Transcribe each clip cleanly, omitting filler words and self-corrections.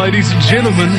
ladies and gentlemen.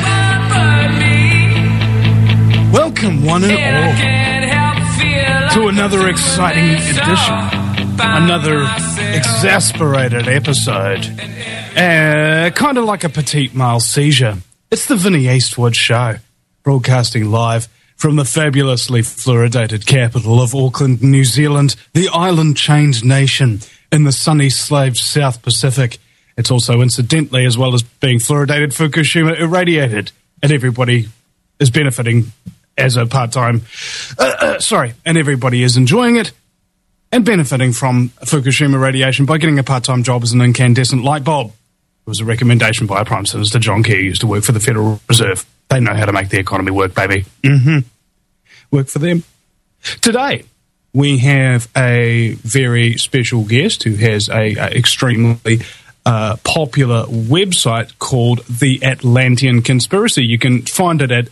Welcome, one and all, to another exciting edition, another exasperated episode, kind of like a petite male seizure. It's the Vinnie Eastwood Show, broadcasting live from the fabulously fluoridated capital of Auckland, New Zealand, the island-chained nation in the sunny slaved South Pacific. It's also, incidentally, as well as being fluoridated, Fukushima irradiated, and everybody is benefiting as a part-time... and everybody is enjoying it and benefiting from Fukushima radiation by getting a part-time job as an incandescent light bulb. It was a recommendation by Prime Minister John Key, who used to work for the Federal Reserve. They know how to make the economy work, baby. Work for them. Today, we have a very special guest who has a extremely popular website called The Atlantean Conspiracy. You can find it at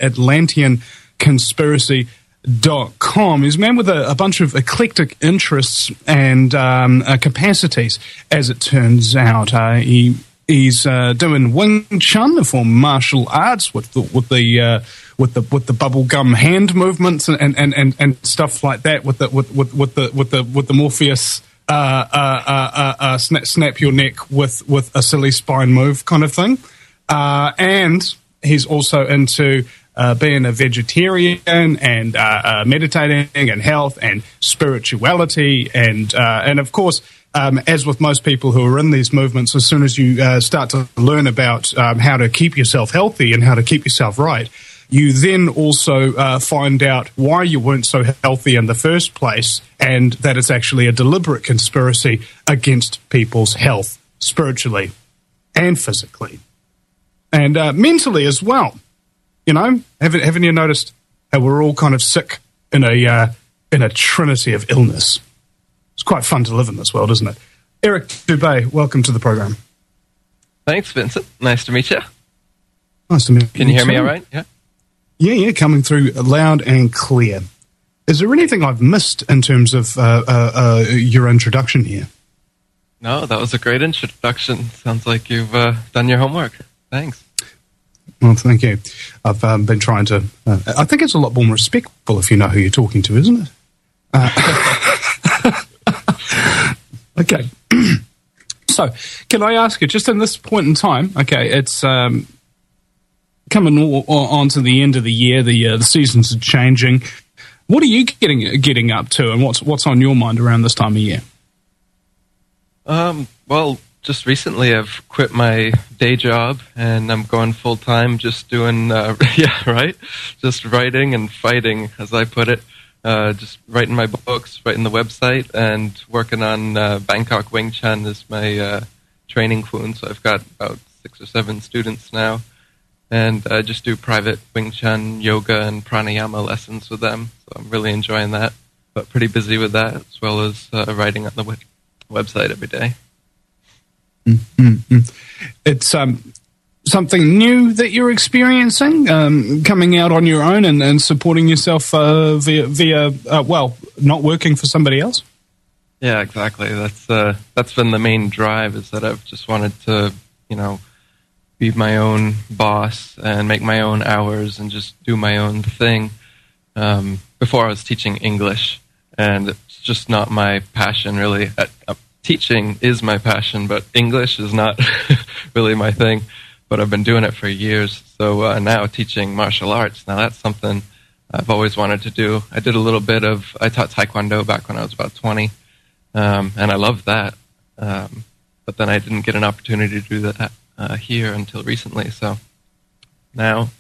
atlanteanconspiracy.com. He's a man with a bunch of eclectic interests and capacities, as it turns out. He's doing Wing Chun, a form of martial arts, with the bubblegum hand movements and stuff like that, with the Morpheus snap your neck with a silly spine move kind of thing, and he's also into being a vegetarian and meditating and health and spirituality and of course. As with most people who are in these movements, as soon as you start to learn about how to keep yourself healthy and how to keep yourself right, you then also find out why you weren't so healthy in the first place, and that it's actually a deliberate conspiracy against people's health, spiritually and physically. And mentally as well. You know, haven't you noticed how we're all kind of sick in a trinity of illness? It's quite fun to live in this world, isn't it? Eric Dubé, welcome to the program. Thanks, Vincent. Nice to meet you. Nice to meet you. Can you hear me all right? Yeah? Yeah, coming through loud and clear. Is there anything I've missed in terms of your introduction here? No, that was a great introduction. Sounds like you've done your homework. Thanks. Well, thank you. I've been trying to... I think it's a lot more respectful if you know who you're talking to, isn't it? Okay. So, can I ask you, just in this point in time, okay, it's coming on to the end of the year, the seasons are changing. What are you getting up to, and what's on your mind around this time of year? Well, just recently I've quit my day job, and I'm going full-time just doing, just writing and fighting, as I put it. Just writing my books, writing the website, and working on Bangkok Wing Chun is my training kwoon. So I've got about 6 or 7 students now, and I just do private Wing Chun, yoga, and pranayama lessons with them. So I'm really enjoying that, but pretty busy with that, as well as writing on the website every day. Mm-hmm. It's something new that you're experiencing, coming out on your own and supporting yourself via not working for somebody else? Yeah, exactly. That's been the main drive, is that I've just wanted to, be my own boss and make my own hours and just do my own thing. Before I was teaching English, and it's just not my passion, really. Teaching is my passion, but English is not really my thing. But I've been doing it for years. So now teaching martial arts, now that's something I've always wanted to do. I taught Taekwondo back when I was about 20, and I loved that. But then I didn't get an opportunity to do that here until recently. So now,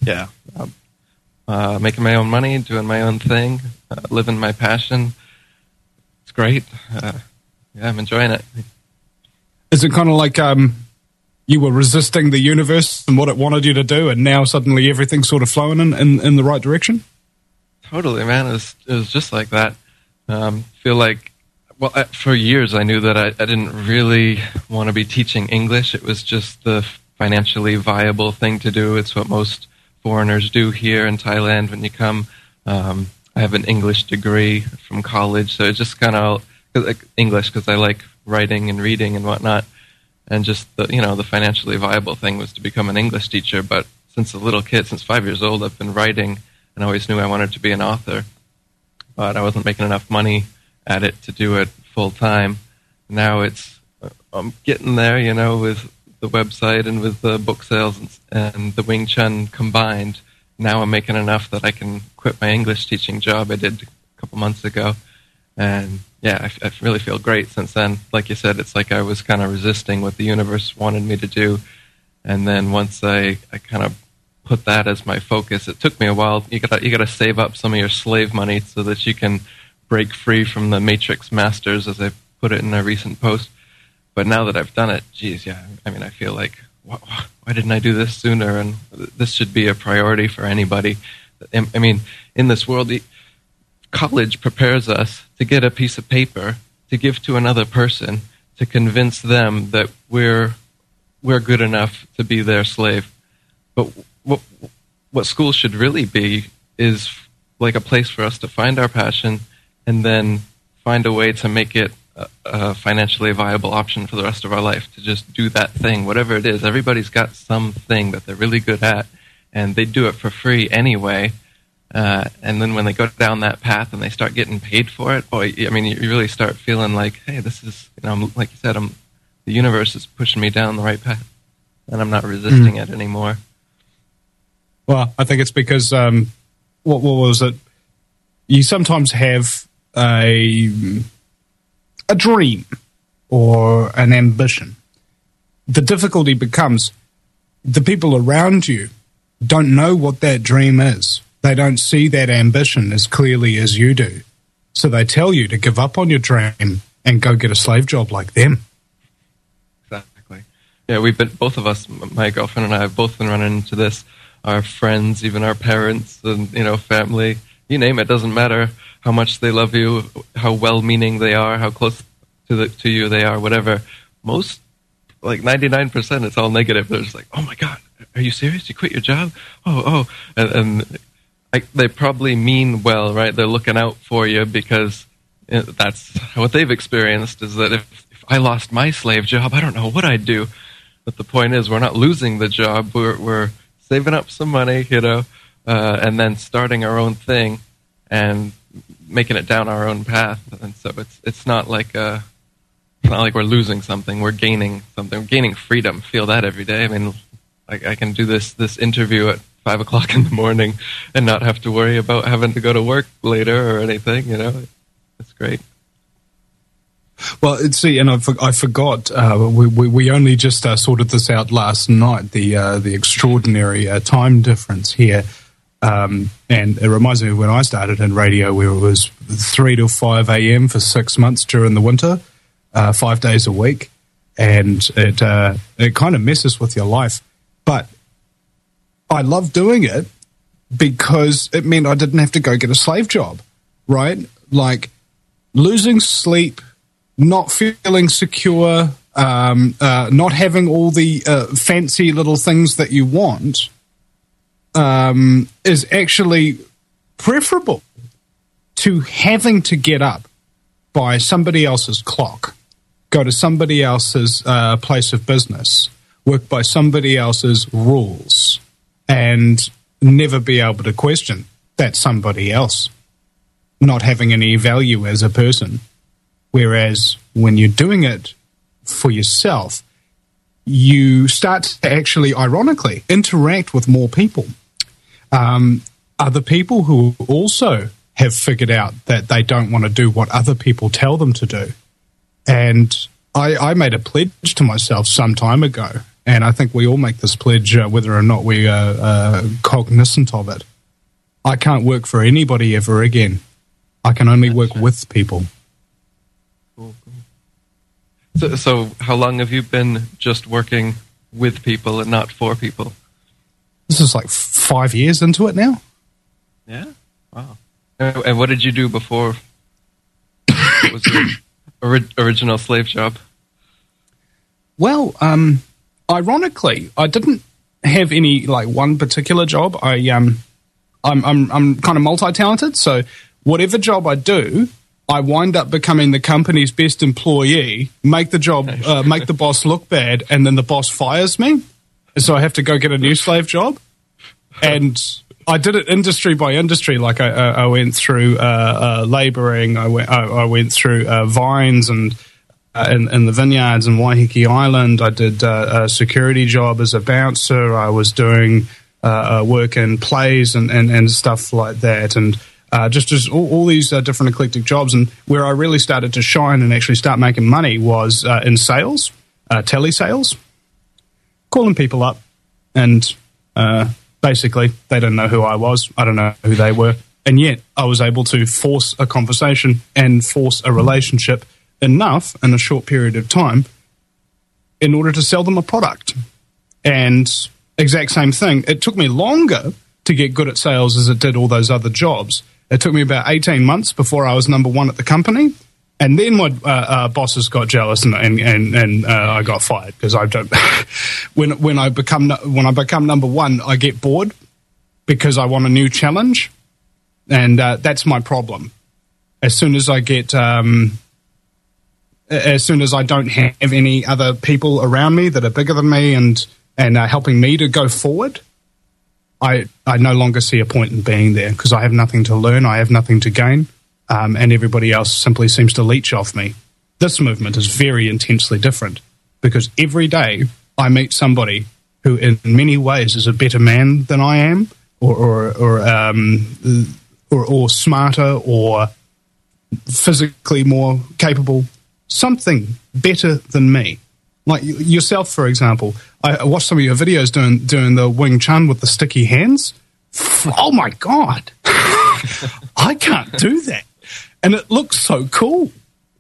I'm making my own money, doing my own thing, living my passion. It's great. I'm enjoying it. Is it kind of like... you were resisting the universe and what it wanted you to do, and now suddenly everything's sort of flowing in the right direction? Totally, man. It was just like that. Feel like, for years I knew that I didn't really want to be teaching English. It was just the financially viable thing to do. It's what most foreigners do here in Thailand when you come. I have an English degree from college, so it's just kind of English because I like writing and reading and whatnot. And just the financially viable thing was to become an English teacher. But since a little kid, since 5 years old, I've been writing, and I always knew I wanted to be an author. But I wasn't making enough money at it to do it full time. Now I'm getting there, with the website and with the book sales and the Wing Chun combined. Now I'm making enough that I can quit my English teaching job I did a couple months ago. And yeah, I really feel great since then. Like you said, it's like I was kind of resisting what the universe wanted me to do. And then once I kind of put that as my focus, it took me a while. You gotta save up some of your slave money so that you can break free from the Matrix masters, as I put it in a recent post. But now that I've done it, geez, yeah, I mean, I feel like, why didn't I do this sooner? And this should be a priority for anybody. I mean, in this world, college prepares us to get a piece of paper to give to another person to convince them that we're good enough to be their slave. But what school should really be is like a place for us to find our passion and then find a way to make it a financially viable option for the rest of our life, to just do that thing, whatever it is. Everybody's got something that they're really good at, and they do it for free anyway. And then when they go down that path and they start getting paid for it, boy, I mean, you really start feeling like, hey, this is, like you said, the universe is pushing me down the right path, and I'm not resisting it anymore. Well, I think it's because, what was it? You sometimes have a dream or an ambition. The difficulty becomes the people around you don't know what that dream is. They don't see that ambition as clearly as you do. So they tell you to give up on your dream and go get a slave job like them. Exactly. Yeah, both of us, my girlfriend and I, have both been running into this. Our friends, even our parents and, family, you name it, doesn't matter how much they love you, how well-meaning they are, how close to you they are, whatever. Most, like 99%, it's all negative. They're just like, oh my God, are you serious? You quit your job? Oh. And they probably mean well, right? They're looking out for you because that's what they've experienced, is that if I lost my slave job, I don't know what I'd do. But the point is, we're not losing the job. We're saving up some money, and then starting our own thing and making it down our own path. And so it's not like we're losing something. We're gaining something. We're gaining freedom. Feel that every day. I mean, I can do this interview at 5 o'clock in the morning and not have to worry about having to go to work later or anything. It's great. Well, see, and I forgot. We only just sorted this out last night. The extraordinary time difference here, and it reminds me of when I started in radio, where it was 3 to 5 a.m. for 6 months during the winter, 5 days a week, and it kind of messes with your life. But I love doing it because it meant I didn't have to go get a slave job, right? Like losing sleep, not feeling secure, not having all the fancy little things that you want is actually preferable to having to get up by somebody else's clock, go to somebody else's place of business, work by somebody else's rules, and never be able to question that somebody else not having any value as a person. Whereas when you're doing it for yourself, you start to actually, ironically, interact with more people. Other people who also have figured out that they don't want to do what other people tell them to do. And I made a pledge to myself some time ago, and I think we all make this pledge whether or not we are cognizant of it. I can't work for anybody ever again. I can only work with people. Cool. So how long have you been just working with people and not for people? This is like 5 years into it now. Yeah? Wow. And what did you do before? What was your original slave job? Well, ironically, I didn't have any one particular job. I'm kind of multi-talented, so whatever job I do, I wind up becoming the company's best employee, make the job, make the boss look bad, and then the boss fires me. So I have to go get a new slave job. And I did it industry by industry. Like I went through labouring. I went through vines and in the vineyards in Waiheke Island. I did a security job as a bouncer. I was doing work in plays and stuff like that. And just all these different eclectic jobs. And where I really started to shine and actually start making money was in sales, telesales, calling people up. And basically, they didn't know who I was. I don't know who they were. And yet, I was able to force a conversation and force a relationship enough in a short period of time in order to sell them a product. And exact same thing. It took me longer to get good at sales as it did all those other jobs. It took me about 18 months before I was number one at the company. And then my bosses got jealous and I got fired because I don't. when I become number one, I get bored because I want a new challenge, and that's my problem. As soon as I don't have any other people around me that are bigger than me and helping me to go forward, I no longer see a point in being there because I have nothing to learn, I have nothing to gain. And everybody else simply seems to leech off me. This movement is very intensely different because every day I meet somebody who in many ways is a better man than I am or smarter or physically more capable, something better than me. Like yourself, for example. I watched some of your videos doing the Wing Chun with the sticky hands. Oh, my God. I can't do that. And it looks so cool.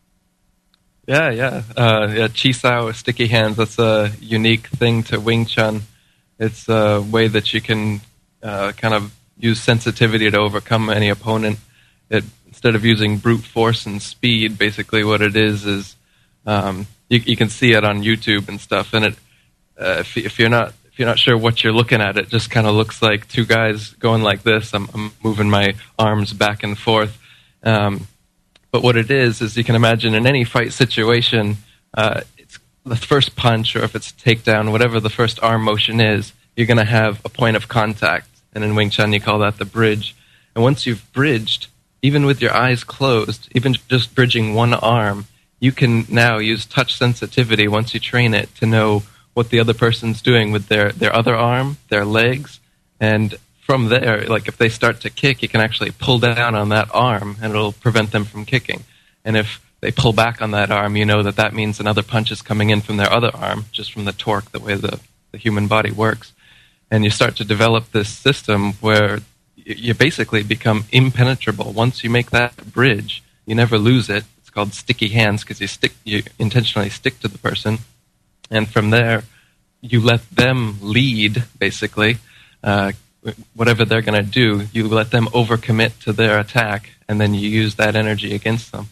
Yeah. Chi Sao, sticky hands, that's a unique thing to Wing Chun. It's a way that you can kind of use sensitivity to overcome any opponent. Instead of using brute force and speed, basically what it is you can see it on YouTube and stuff. And if you're not sure what you're looking at, it just kind of looks like two guys going like this. I'm moving my arms back and forth. But what it is you can imagine in any fight situation, it's the first punch, or if it's takedown, whatever the first arm motion is, you're going to have a point of contact. And in Wing Chun, you call that the bridge. And once you've bridged, even with your eyes closed, even just bridging one arm, you can now use touch sensitivity once you train it to know what the other person's doing with their other arm, their legs, and from there, like if they start to kick, you can actually pull down on that arm and it'll prevent them from kicking. And if they pull back on that arm, you know that means another punch is coming in from their other arm, just from the torque, the way the human body works. And you start to develop this system where you basically become impenetrable. Once you make that bridge, you never lose it. It's called sticky hands because you intentionally stick to the person. And from there, you let them lead, basically. Whatever they're going to do, you let them overcommit to their attack, and then you use that energy against them.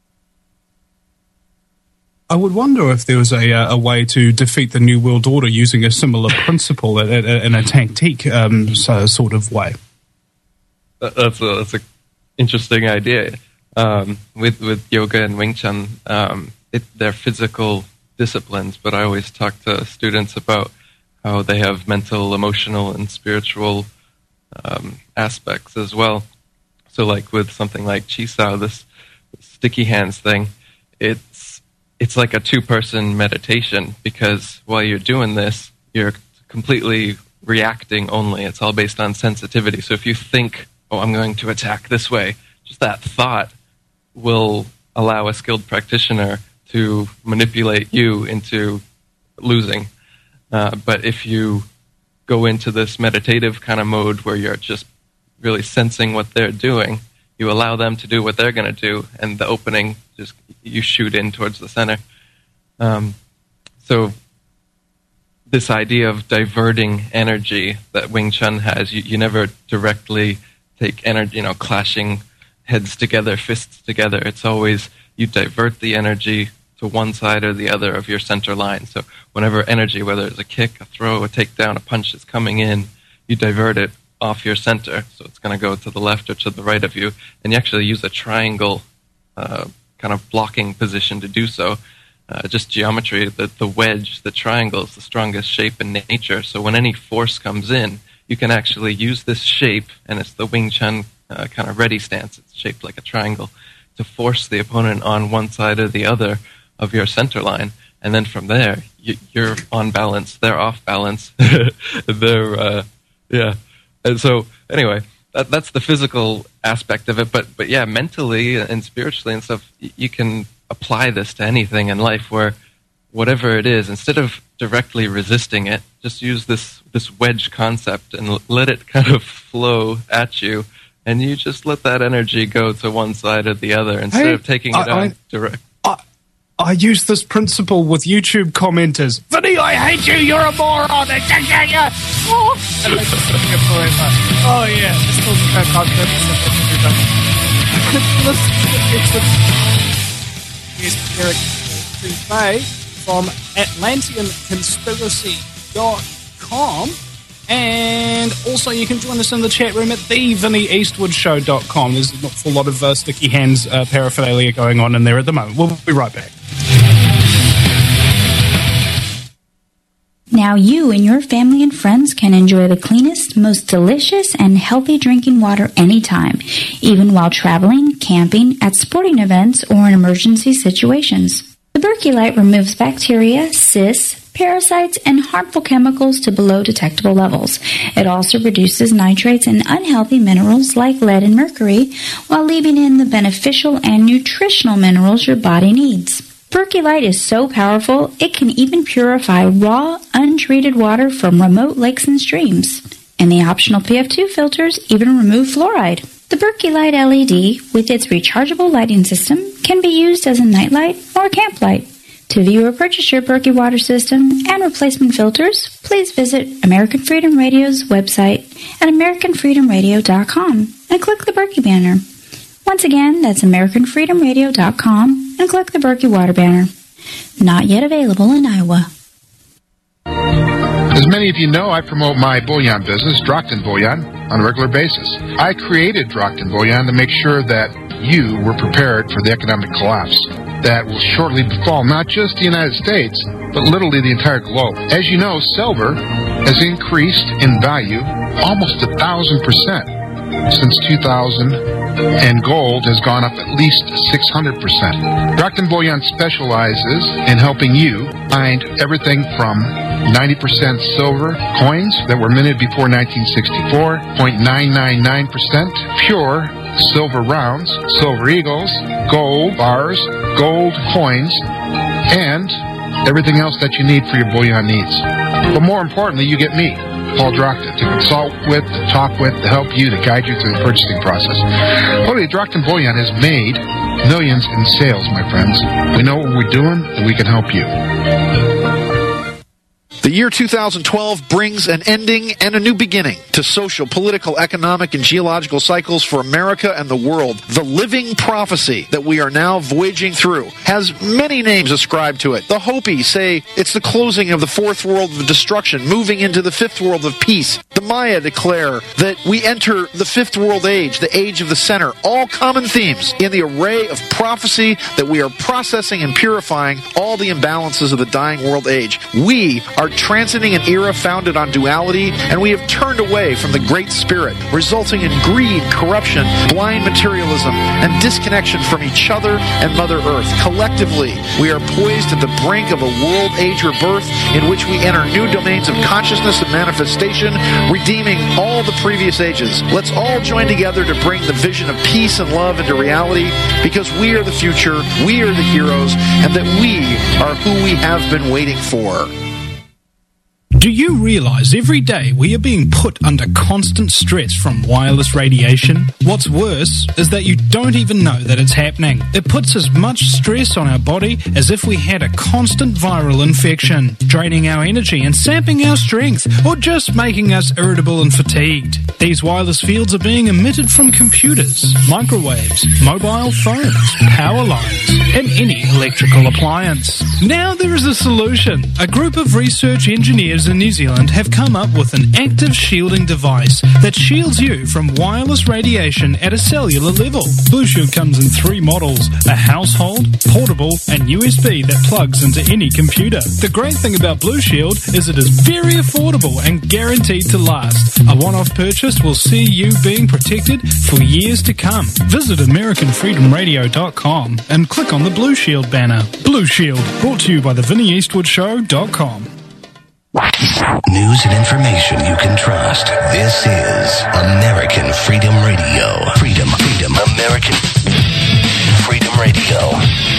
I would wonder if there was a way to defeat the New World Order using a similar principle in a tactique sort of way. That's an interesting idea. With yoga and Wing Chun, they're physical disciplines, but I always talk to students about how they have mental, emotional, and spiritual aspects as well. So like with something like Chi Sao, this sticky hands thing, it's like a two-person meditation because while you're doing this, you're completely reacting only. It's all based on sensitivity. So if you think, I'm going to attack this way, just that thought will allow a skilled practitioner to manipulate you into losing. But if you go into this meditative kind of mode where you're just really sensing what they're doing, you allow them to do what they're going to do, and the opening, just you shoot in towards the center. So this idea of diverting energy that Wing Chun has, you never directly take energy, clashing heads together, fists together. It's always you divert the energy to one side or the other of your center line. So whenever energy, whether it's a kick, a throw, a takedown, a punch is coming in, you divert it off your center. So it's going to go to the left or to the right of you. And you actually use a triangle kind of blocking position to do so. Just geometry, the wedge, the triangle is the strongest shape in nature. So when any force comes in, you can actually use this shape, and it's the Wing Chun kind of ready stance. It's shaped like a triangle, to force the opponent on one side or the other of your center line. And then from there, you're on balance. They're off balance. They're, yeah. And so, anyway, that's the physical aspect of it. But yeah, mentally and spiritually and stuff, you can apply this to anything in life, where whatever it is, instead of directly resisting it, just use this wedge concept and let it kind of flow at you. And you just let that energy go to one side or the other instead of taking it on direct. I use this principle with YouTube commenters. Vinny, I hate you. You're a moron. Oh, yeah. Here's Eric Dufay from AtlanteanConspiracy.com. And also you can join us in the chat room at thevinnieeastwoodshow.com. There's an awful lot of sticky hands paraphernalia going on in there at the moment. We'll be right back. Now you and your family and friends can enjoy the cleanest, most delicious, and healthy drinking water anytime, even while traveling, camping, at sporting events, or in emergency situations. The Berkey Light removes bacteria, cysts, parasites, and harmful chemicals to below detectable levels. It also reduces nitrates and unhealthy minerals like lead and mercury, while leaving in the beneficial and nutritional minerals your body needs. Berkey Light is so powerful, it can even purify raw, untreated water from remote lakes and streams. And the optional PF2 filters even remove fluoride. The Berkey Light LED, with its rechargeable lighting system, can be used as a nightlight or camp light. To view or purchase your Berkey water system and replacement filters, please visit American Freedom Radio's website at AmericanFreedomRadio.com and click the Berkey banner. Once again, that's AmericanFreedomRadio.com and click the Berkey water banner. Not yet available in Iowa. As many of you know, I promote my bullion business, Drockton Bullion, on a regular basis. I created Drockton Bullion to make sure that you were prepared for the economic collapse that will shortly befall not just the United States, but literally the entire globe. As you know, silver has increased in value almost 1,000% since 2000, and gold has gone up at least 600%. Drockton Bullion specializes in helping you find everything from 90% silver coins that were minted before 1964, 0.999% pure silver rounds, silver eagles, gold bars, gold coins, and everything else that you need for your bullion needs. But more importantly, you get me, Paul Drockton, to consult with, to talk with, to help you, to guide you through the purchasing process. Literally, Drockton Bullion has made millions in sales, my friends. We know what we're doing, and we can help you. The year 2012 brings an ending and a new beginning to social, political, economic, and geological cycles for America and the world. The living prophecy that we are now voyaging through has many names ascribed to it. The Hopi say it's the closing of the fourth world of destruction, moving into the fifth world of peace. The Maya declare that we enter the fifth world age, the age of the center. All common themes in the array of prophecy that we are processing and purifying all the imbalances of the dying world age. We are transiting an era founded on duality, and we have turned away from the Great Spirit, resulting in greed, corruption, blind materialism, and disconnection from each other and Mother Earth. Collectively, we are poised at the brink of a world age rebirth in which we enter new domains of consciousness and manifestation, redeeming all the previous ages. Let's all join together to bring the vision of peace and love into reality, because we are the future, we are the heroes, and that we are who we have been waiting for. Do you realize every day we are being put under constant stress from wireless radiation? What's worse is that you don't even know that it's happening. It puts as much stress on our body as if we had a constant viral infection, draining our energy and sapping our strength, or just making us irritable and fatigued. These wireless fields are being emitted from computers, microwaves, mobile phones, power lines, and any electrical appliance. Now there is a solution. A group of research engineers manufacturers in New Zealand have come up with an active shielding device that shields you from wireless radiation at a cellular level. Blue Shield comes in 3 models: a household, portable, and USB that plugs into any computer. The great thing about Blue Shield is it is very affordable and guaranteed to last. A one-off purchase will see you being protected for years to come. Visit AmericanFreedomRadio.com and click on the Blue Shield banner. Blue Shield, brought to you by TheVinnyEastwoodShow.com. News and information you can trust. This is American Freedom Radio. Freedom, American Freedom Radio.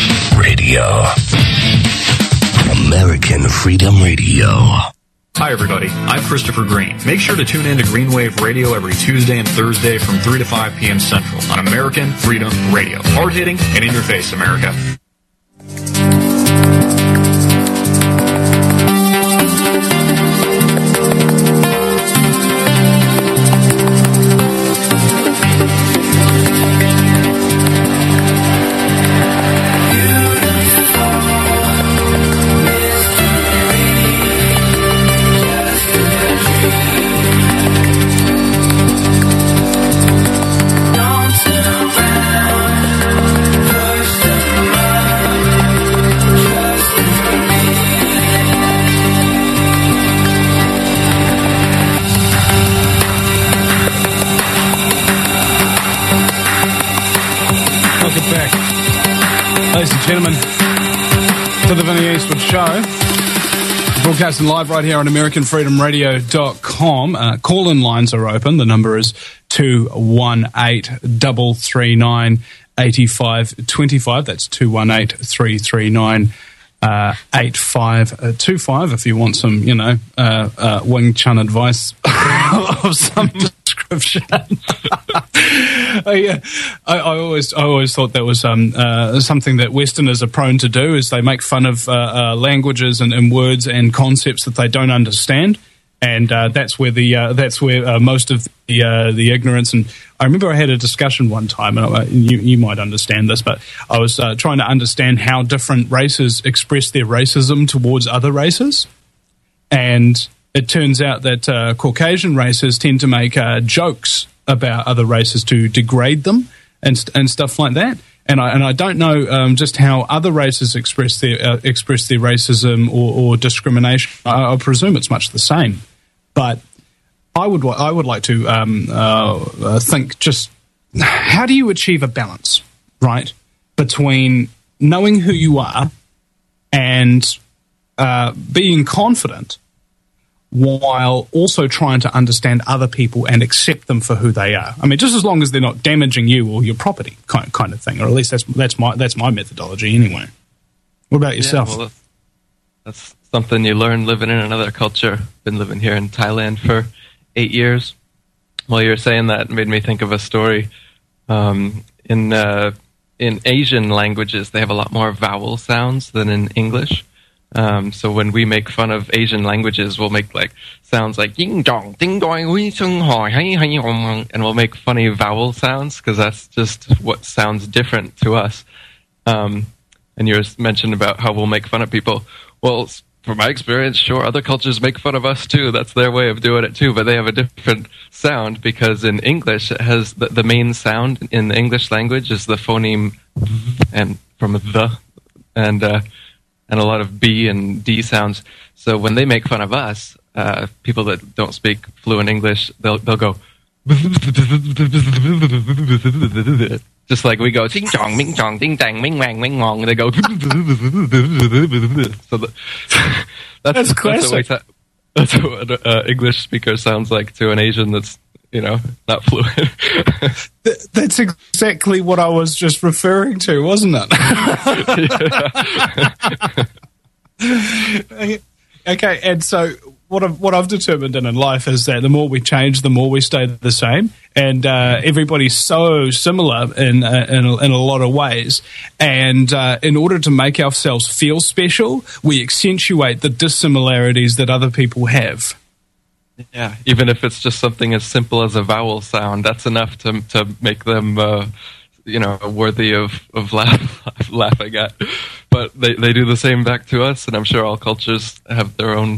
American Freedom Radio. Hi, everybody. I'm Christopher Green. Make sure to tune in to Green Wave Radio every Tuesday and Thursday from 3 to 5 p.m. Central on American Freedom Radio. Hard-hitting and in your face, America. Gentlemen, to the Vinny Eastwood Show, broadcasting live right here on AmericanFreedomRadio.com. Call-in lines are open. The number is 218-339-8525. That's 218-339-8525. If you want some, Wing Chun advice of some description. I always thought that was something that Westerners are prone to do, is they make fun of languages and words and concepts that they don't understand, and that's where most of the ignorance. And I remember I had a discussion one time, and you might understand this, but I was trying to understand how different races express their racism towards other races, and it turns out that Caucasian races tend to make jokes about other races to degrade them and stuff like that. And I don't know just how other races express their racism or discrimination. I presume it's much the same, but I would like to think, just how do you achieve a balance, right, between knowing who you are and being confident, while also trying to understand other people and accept them for who they are. I mean, just as long as they're not damaging you or your property, kind of thing, or at least that's my methodology anyway. What about yourself? Yeah, well, that's something you learn living in another culture. Been living here in Thailand for 8 years. While you were saying that, it made me think of a story. In Asian languages, they have a lot more vowel sounds than in English. So when we make fun of Asian languages, we'll make sounds like ding dong, ding dong, and we'll make funny vowel sounds because that's just what sounds different to us. And you mentioned about how we'll make fun of people. Well, from my experience, sure, other cultures make fun of us too. That's their way of doing it too, but they have a different sound, because in English it has the main sound in the English language is the phoneme and from the and a lot of B and D sounds. So when they make fun of us, people that don't speak fluent English, they'll go just like we go ting chong, ming chong, ding dang, ming wang, ming wong. They go so that's classic. That's what an English speaker sounds like to an Asian that's not fluent. That's exactly what I was just referring to, wasn't it? Okay, and so what I've determined in life is that the more we change, the more we stay the same, and everybody's so similar in a lot of ways. And in order to make ourselves feel special, we accentuate the dissimilarities that other people have. Yeah, even if it's just something as simple as a vowel sound, that's enough to make them, worthy of laughing at. But they do the same back to us, and I'm sure all cultures have their own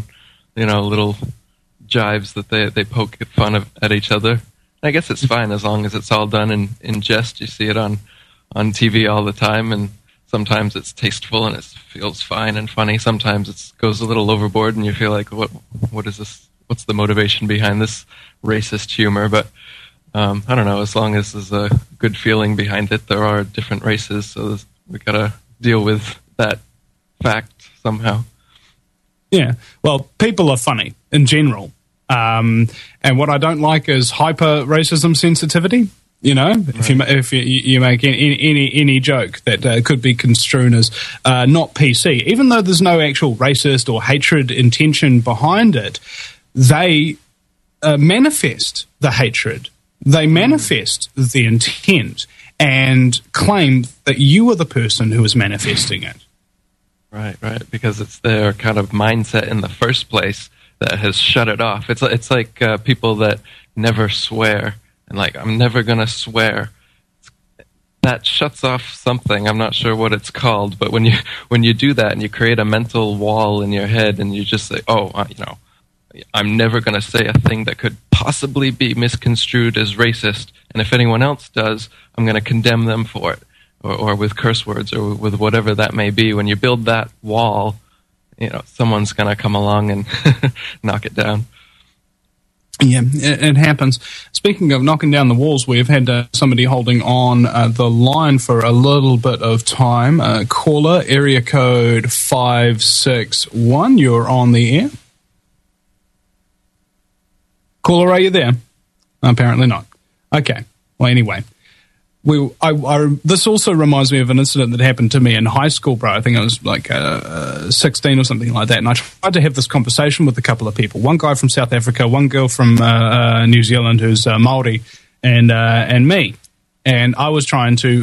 little jibes that they poke fun at each other. I guess it's fine as long as it's all done in jest. You see it on TV all the time, and sometimes it's tasteful and it feels fine and funny. Sometimes it goes a little overboard, and you feel like, what is this? What's the motivation behind this racist humor? But I don't know. As long as there's a good feeling behind it, there are different races, so we gotta deal with that fact somehow. Yeah. Well, people are funny in general. And what I don't like is hyper racism sensitivity. If you make any joke that could be construed as not PC, even though there's no actual racist or hatred intention behind it, they manifest the hatred. They manifest the intent and claim that you are the person who is manifesting it. Right, because it's their kind of mindset in the first place that has shut it off. It's like people that never swear, and like, I'm never going to swear. That shuts off something. I'm not sure what it's called, but when you do that and you create a mental wall in your head and you just say, I'm never going to say a thing that could possibly be misconstrued as racist, and if anyone else does, I'm going to condemn them for it, or with curse words, or with whatever that may be. When you build that wall, someone's going to come along and knock it down. Yeah, it happens. Speaking of knocking down the walls, we've had somebody holding on the line for a little bit of time. Caller, area code 561, you're on the air. Caller, are you there? Apparently not. Okay. Well, anyway. This also reminds me of an incident that happened to me in high school, bro. I think I was like 16 or something like that. And I tried to have this conversation with a couple of people. One guy from South Africa, one girl from New Zealand who's Māori, and me. And I was trying to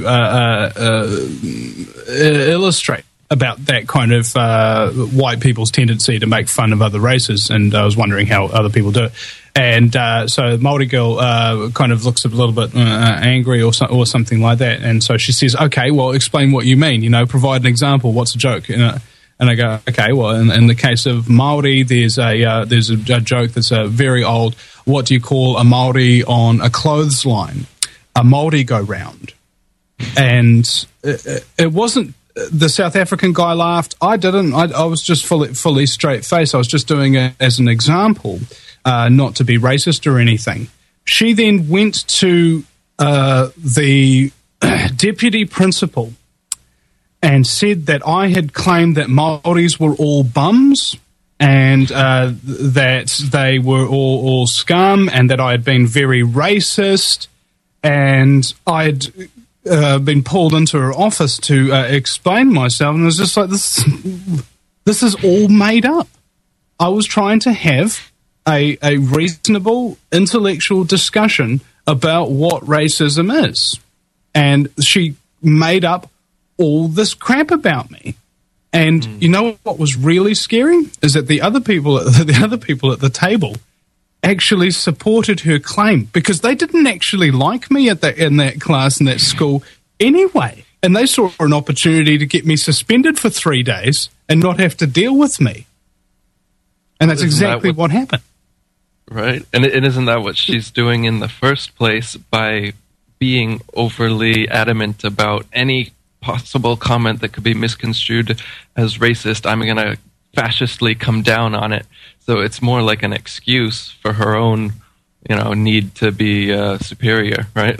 illustrate about that kind of white people's tendency to make fun of other races. And I was wondering how other people do it. And so the Māori girl kind of looks a little bit angry or something like that. And so she says, okay, well, explain what you mean. Provide an example. What's a joke? And I go, okay, well, in the case of Māori, there's a joke that's very old. What do you call a Māori on a clothesline? A Māori go round. And it wasn't the South African guy laughed. I didn't. I was just fully straight face. I was just doing it as an example. Not to be racist or anything. She then went to the deputy principal and said that I had claimed that Māoris were all bums and that they were all scum and that I had been very racist, and I had been pulled into her office to explain myself, and it was just like, this is all made up. I was trying to have a reasonable intellectual discussion about what racism is, and she made up all this crap about me. And you know what was really scary is that the other people at the table actually supported her claim, because they didn't actually like me in that class in that school anyway, and they saw an opportunity to get me suspended for 3 days and not have to deal with me. And that's exactly what happened. Right. And isn't that what she's doing in the first place by being overly adamant about any possible comment that could be misconstrued as racist? I'm going to fascistly come down on it. So it's more like an excuse for her own, need to be superior, right?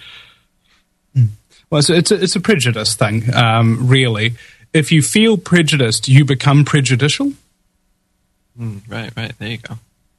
Well, it's a prejudice thing, really. If you feel prejudiced, you become prejudicial. Right. There you go.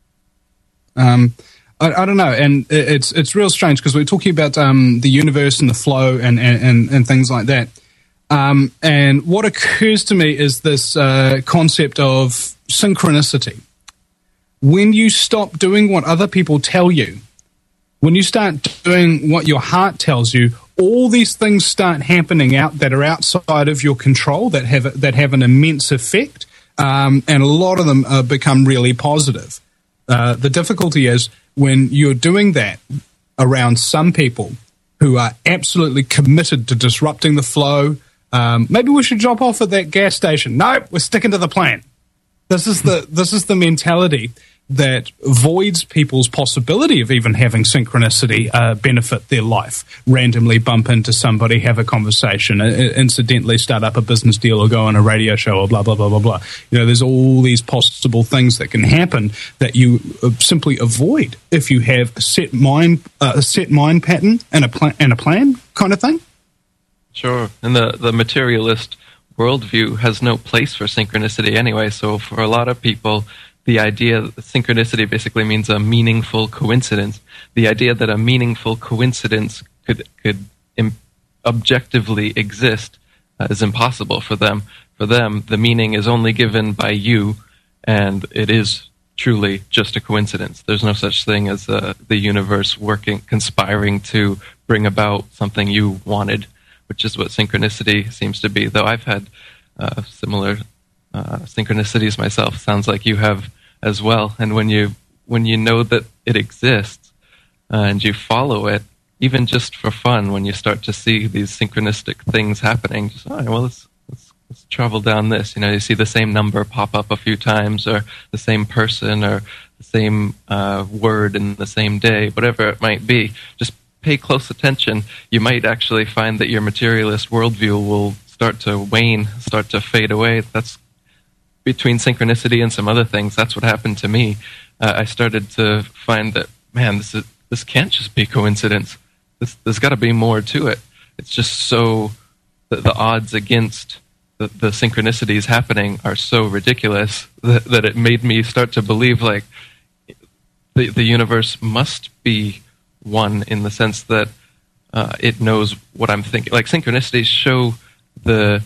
I don't know, and it's real strange because we're talking about the universe and the flow and things like that. And what occurs to me is this concept of synchronicity. When you stop doing what other people tell you, when you start doing what your heart tells you, all these things start happening that are outside of your control, that have an immense effect, and a lot of them become really positive. The difficulty is when you're doing that around some people who are absolutely committed to disrupting the flow. Maybe we should drop off at that gas station. No, we're sticking to the plan. This is the mentality that voids people's possibility of even having synchronicity benefit their life. Randomly bump into somebody, have a conversation, incidentally start up a business deal or go on a radio show or blah, blah, blah, blah, blah. There's all these possible things that can happen that you simply avoid if you have a set mind pattern and a plan kind of thing. Sure. And the materialist worldview has no place for synchronicity anyway, so for a lot of people, the idea that synchronicity basically means a meaningful coincidence. The idea that a meaningful coincidence could objectively exist is impossible for them. For them, the meaning is only given by you, and it is truly just a coincidence. There's no such thing as the universe conspiring to bring about something you wanted, which is what synchronicity seems to be. Though I've had similar synchronicities myself. Sounds like you have as well. And when you know that it exists and you follow it, even just for fun, when you start to see these synchronistic things happening, just let's travel down this. You see the same number pop up a few times, or the same person, or the same word in the same day, whatever it might be. Just pay close attention. You might actually find that your materialist worldview will start to wane, start to fade away. That's between synchronicity and some other things. That's what happened to me. I started to find that, man, this can't just be coincidence. There's got to be more to it. It's just so the odds against the synchronicities happening are so ridiculous that it made me start to believe like the universe must be one, in the sense that it knows what I'm thinking. Like, synchronicities show the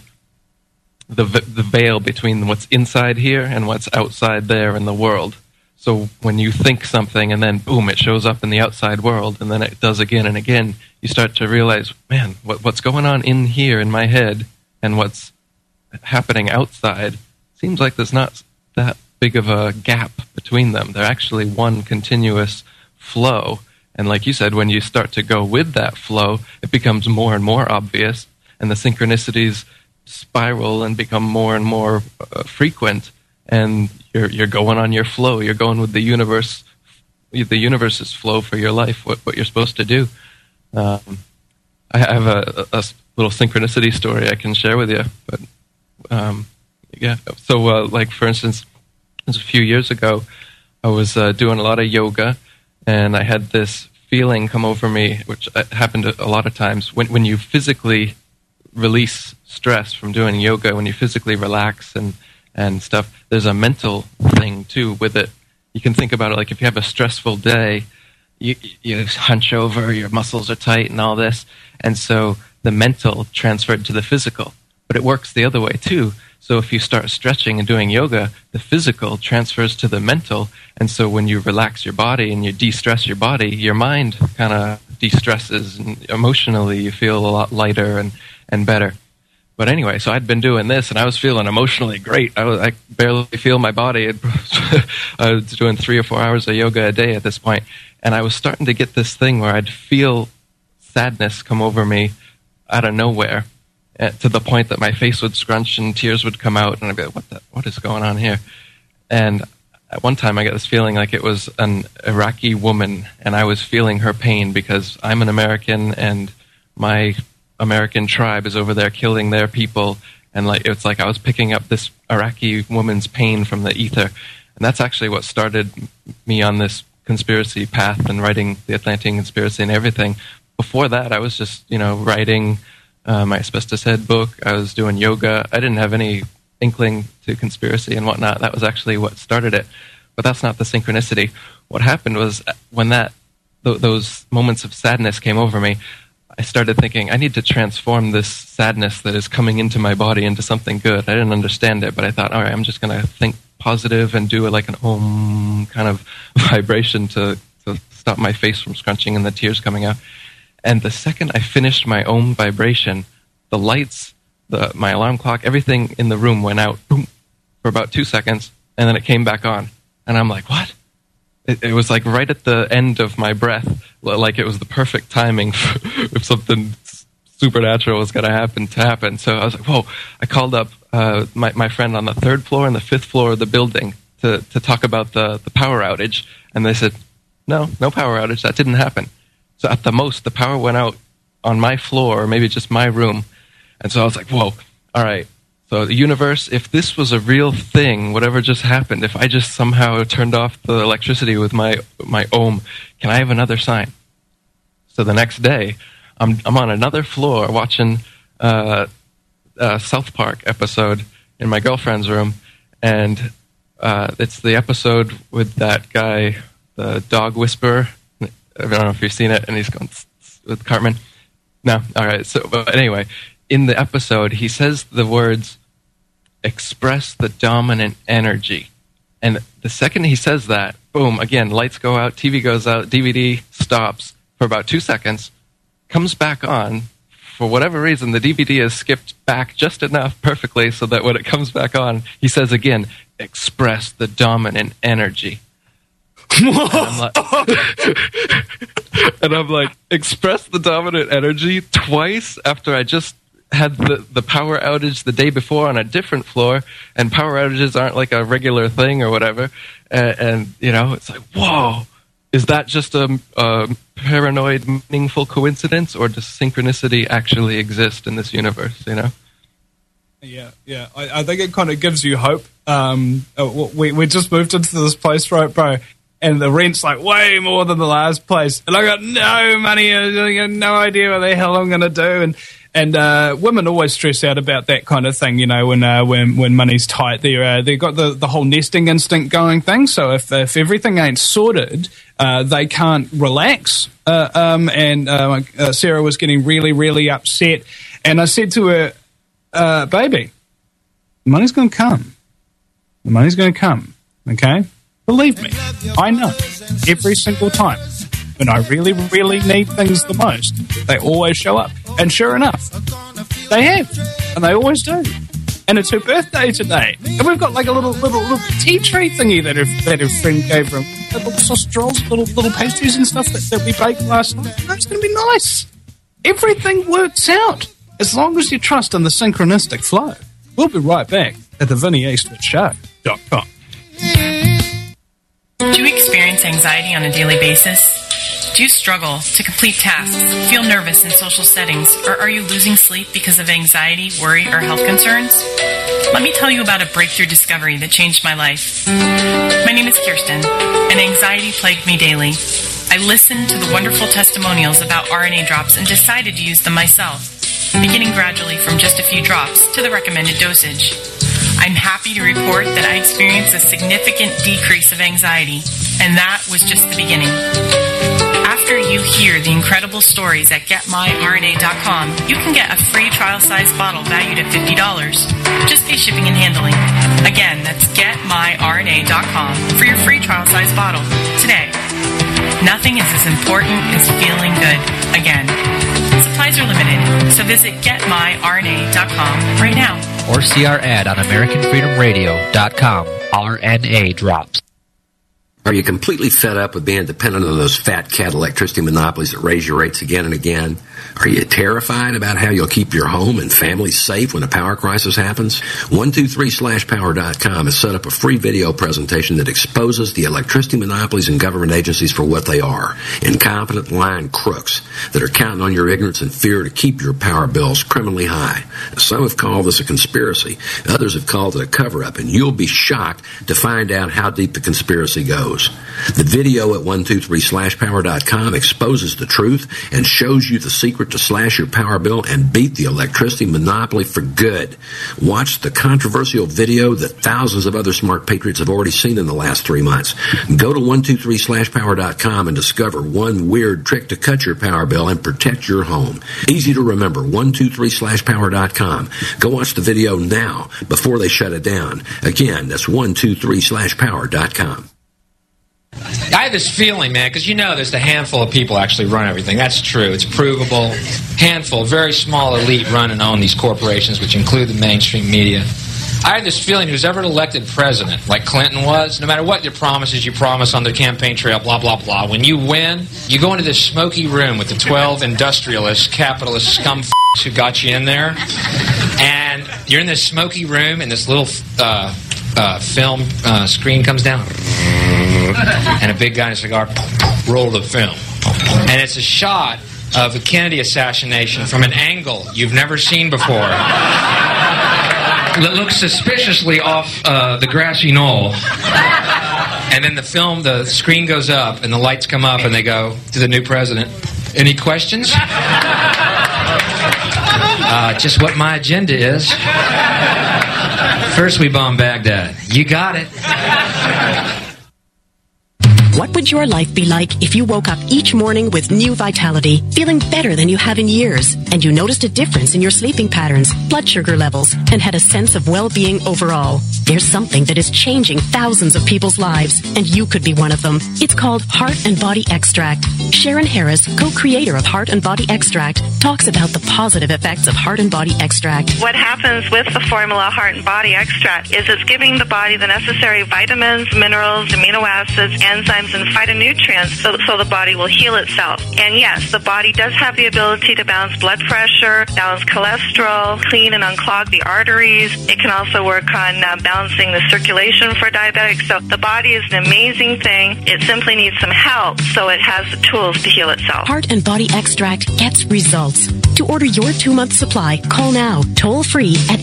veil between what's inside here and what's outside there in the world. So when you think something and then boom, it shows up in the outside world, and then it does again and again, you start to realize, man, what's going on in here in my head and what's happening outside seems like there's not that big of a gap between them. They're actually one continuous flow. And like you said, when you start to go with that flow, it becomes more and more obvious, and the synchronicities spiral and become more and more frequent, and you're going on your flow. You're going with the universe's flow for your life, what you're supposed to do. I have a little synchronicity story I can share with you. But yeah, so like for instance, it was a few years ago, I was doing a lot of yoga, and I had this feeling come over me, which happened a lot of times. When you physically release stress from doing yoga, when you physically relax and stuff, there's a mental thing too with it. You can think about it like if you have a stressful day, you hunch over, your muscles are tight and all this, and so the mental transferred to the physical. But it works the other way too. So if you start stretching and doing yoga, the physical transfers to the mental, and so when you relax your body and you de-stress your body, your mind kind of de-stresses, and emotionally you feel a lot lighter and better. But anyway, so I'd been doing this, and I was feeling emotionally great. I barely feel my body. I was doing 3 or 4 hours of yoga a day at this point, and I was starting to get this thing where I'd feel sadness come over me out of nowhere, to the point that my face would scrunch and tears would come out, and I'd be like, what is going on here? And at one time I got this feeling like it was an Iraqi woman, and I was feeling her pain because I'm an American, and my American tribe is over there killing their people, and like it's like I was picking up this Iraqi woman's pain from the ether. And that's actually what started me on this conspiracy path and writing the Atlantean Conspiracy and everything. Before that, I was just, writing my Asbestos Head book. I was doing yoga. I didn't have any inkling to conspiracy and whatnot. That was actually what started it. But that's not the synchronicity. What happened was when those moments of sadness came over me, I started thinking, I need to transform this sadness that is coming into my body into something good. I didn't understand it, but I thought, all right, I'm just going to think positive and do like an om kind of vibration to stop my face from scrunching and the tears coming out. And the second I finished my om vibration, the lights, my alarm clock, everything in the room went out, boom, for about 2 seconds, and then it came back on. And I'm like, what? It was like right at the end of my breath, like it was the perfect timing if something supernatural was going to happen. So I was like, whoa. I called up my friend on the 3rd floor and the 5th floor of the building to talk about the power outage. And they said, no power outage. That didn't happen. So at the most, the power went out on my floor, or maybe just my room. And so I was like, whoa, all right. So the universe, if this was a real thing, whatever just happened, if I just somehow turned off the electricity with my ohm, can I have another sign? So the next day, I'm on another floor watching South Park episode in my girlfriend's room, and it's the episode with that guy, the dog whisperer. I don't know if you've seen it, and he's going with Cartman. No, all right. So, but anyway, in the episode, he says the words, "Express the dominant energy," and the second he says that, boom! Again, lights go out, TV goes out, DVD stops for about 2 seconds, comes back on. For whatever reason, the DVD is skipped back just enough perfectly so that when it comes back on, he says again, "Express the dominant energy." And I'm like, express the dominant energy twice after I just had the power outage the day before on a different floor, and power outages aren't like a regular thing or whatever. And you know, it's like, whoa. Is that just a paranoid, meaningful coincidence, or does synchronicity actually exist in this universe, you know? Yeah. I think it kind of gives you hope. We just moved into this place, right, bro? And the rent's like way more than the last place. And I got no money, I got no idea what the hell I'm going to do. And women always stress out about that kind of thing, you know, when money's tight. They've got the whole nesting instinct going thing. So if everything ain't sorted, they can't relax. Sarah was getting really, really upset. And I said to her, baby, the money's going to come. The money's going to come, okay? Believe me, I know every single time when I really, really need things the most, they always show up. And sure enough, they have. And they always do. And it's her birthday today. And we've got like a little tea tray thingy that her friend gave her. Little sausage rolls, little pastries and stuff that we baked last night. It's going to be nice. Everything works out as long as you trust in the synchronistic flow. We'll be right back at the VinnyAstridgeShow.com. Do you experience anxiety on a daily basis? Do you struggle to complete tasks, feel nervous in social settings, or are you losing sleep because of anxiety, worry, or health concerns? Let me tell you about a breakthrough discovery that changed my life. My name is Kirsten, and anxiety plagued me daily. I listened to the wonderful testimonials about RNA drops and decided to use them myself, beginning gradually from just a few drops to the recommended dosage. I'm happy to report that I experienced a significant decrease of anxiety, and that was just the beginning. After you hear the incredible stories at GetMyRNA.com, you can get a free trial-sized bottle valued at $50. Just pay shipping and handling. Again, that's GetMyRNA.com for your free trial-sized bottle today. Nothing is as important as feeling good again. Supplies are limited, so visit GetMyRNA.com right now. Or see our ad on AmericanFreedomRadio.com. RNA drops. Are you completely fed up with being dependent on those fat cat electricity monopolies that raise your rates again and again? Are you terrified about how you'll keep your home and family safe when a power crisis happens? 123/power.com has set up a free video presentation that exposes the electricity monopolies and government agencies for what they are: incompetent, lying crooks that are counting on your ignorance and fear to keep your power bills criminally high. Some have called this a conspiracy. Others have called it a cover-up, and you'll be shocked to find out how deep the conspiracy goes. The video at 123/power.com exposes the truth and shows you the secret to slash your power bill and beat the electricity monopoly for good. Watch the controversial video that thousands of other smart patriots have already seen in the last 3 months. Go to 123/power.com and discover one weird trick to cut your power bill and protect your home. Easy to remember, 123/power.com. Go watch the video now before they shut it down. Again, that's 123/power.com. I have this feeling, man, because you know there's a handful of people actually run everything. That's true. It's provable. Handful, very small elite run and own these corporations, which include the mainstream media. I have this feeling who's ever elected president, like Clinton was, no matter what your promises you promise on the campaign trail, blah, blah, blah, when you win, you go into this smoky room with the 12 industrialist, capitalist scum who got you in there, and you're in this smoky room, and this little film screen comes down, and a big guy in a cigar, roll the film. And it's a shot of the Kennedy assassination from an angle you've never seen before. That looks suspiciously off the grassy knoll. And then the screen goes up, and the lights come up, and they go to the new president. Any questions? Just what my agenda is. First we bomb Baghdad. You got it. What would your life be like if you woke up each morning with new vitality, feeling better than you have in years, and you noticed a difference in your sleeping patterns, blood sugar levels, and had a sense of well-being overall? There's something that is changing thousands of people's lives, and you could be one of them. It's called Heart and Body Extract. Sharon Harris, co-creator of Heart and Body Extract, talks about the positive effects of Heart and Body Extract. What happens with the formula Heart and Body Extract is it's giving the body the necessary vitamins, minerals, amino acids, enzymes, and phytonutrients so the body will heal itself. And yes, the body does have the ability to balance blood pressure, balance cholesterol, clean and unclog the arteries. It can also work on balancing the circulation for diabetics. So the body is an amazing thing. It simply needs some help so it has the tools to heal itself. Heart and Body Extract gets results. To order your 2-month supply, call now, toll free at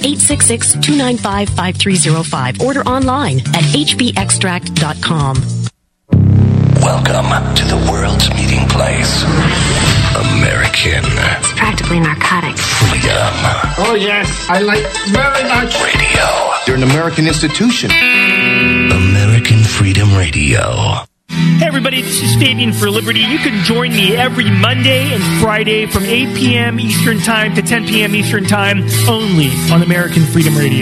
866-295-5305. Order online at hbextract.com. Welcome to the world's meeting place. American. It's practically narcotic. Freedom. Oh, yes. I like very much. Radio. You're an American institution. American Freedom Radio. Hey everybody, this is Fabian for Liberty. You can join me every Monday and Friday from 8 p.m. Eastern Time to 10 p.m. Eastern Time only on American Freedom Radio.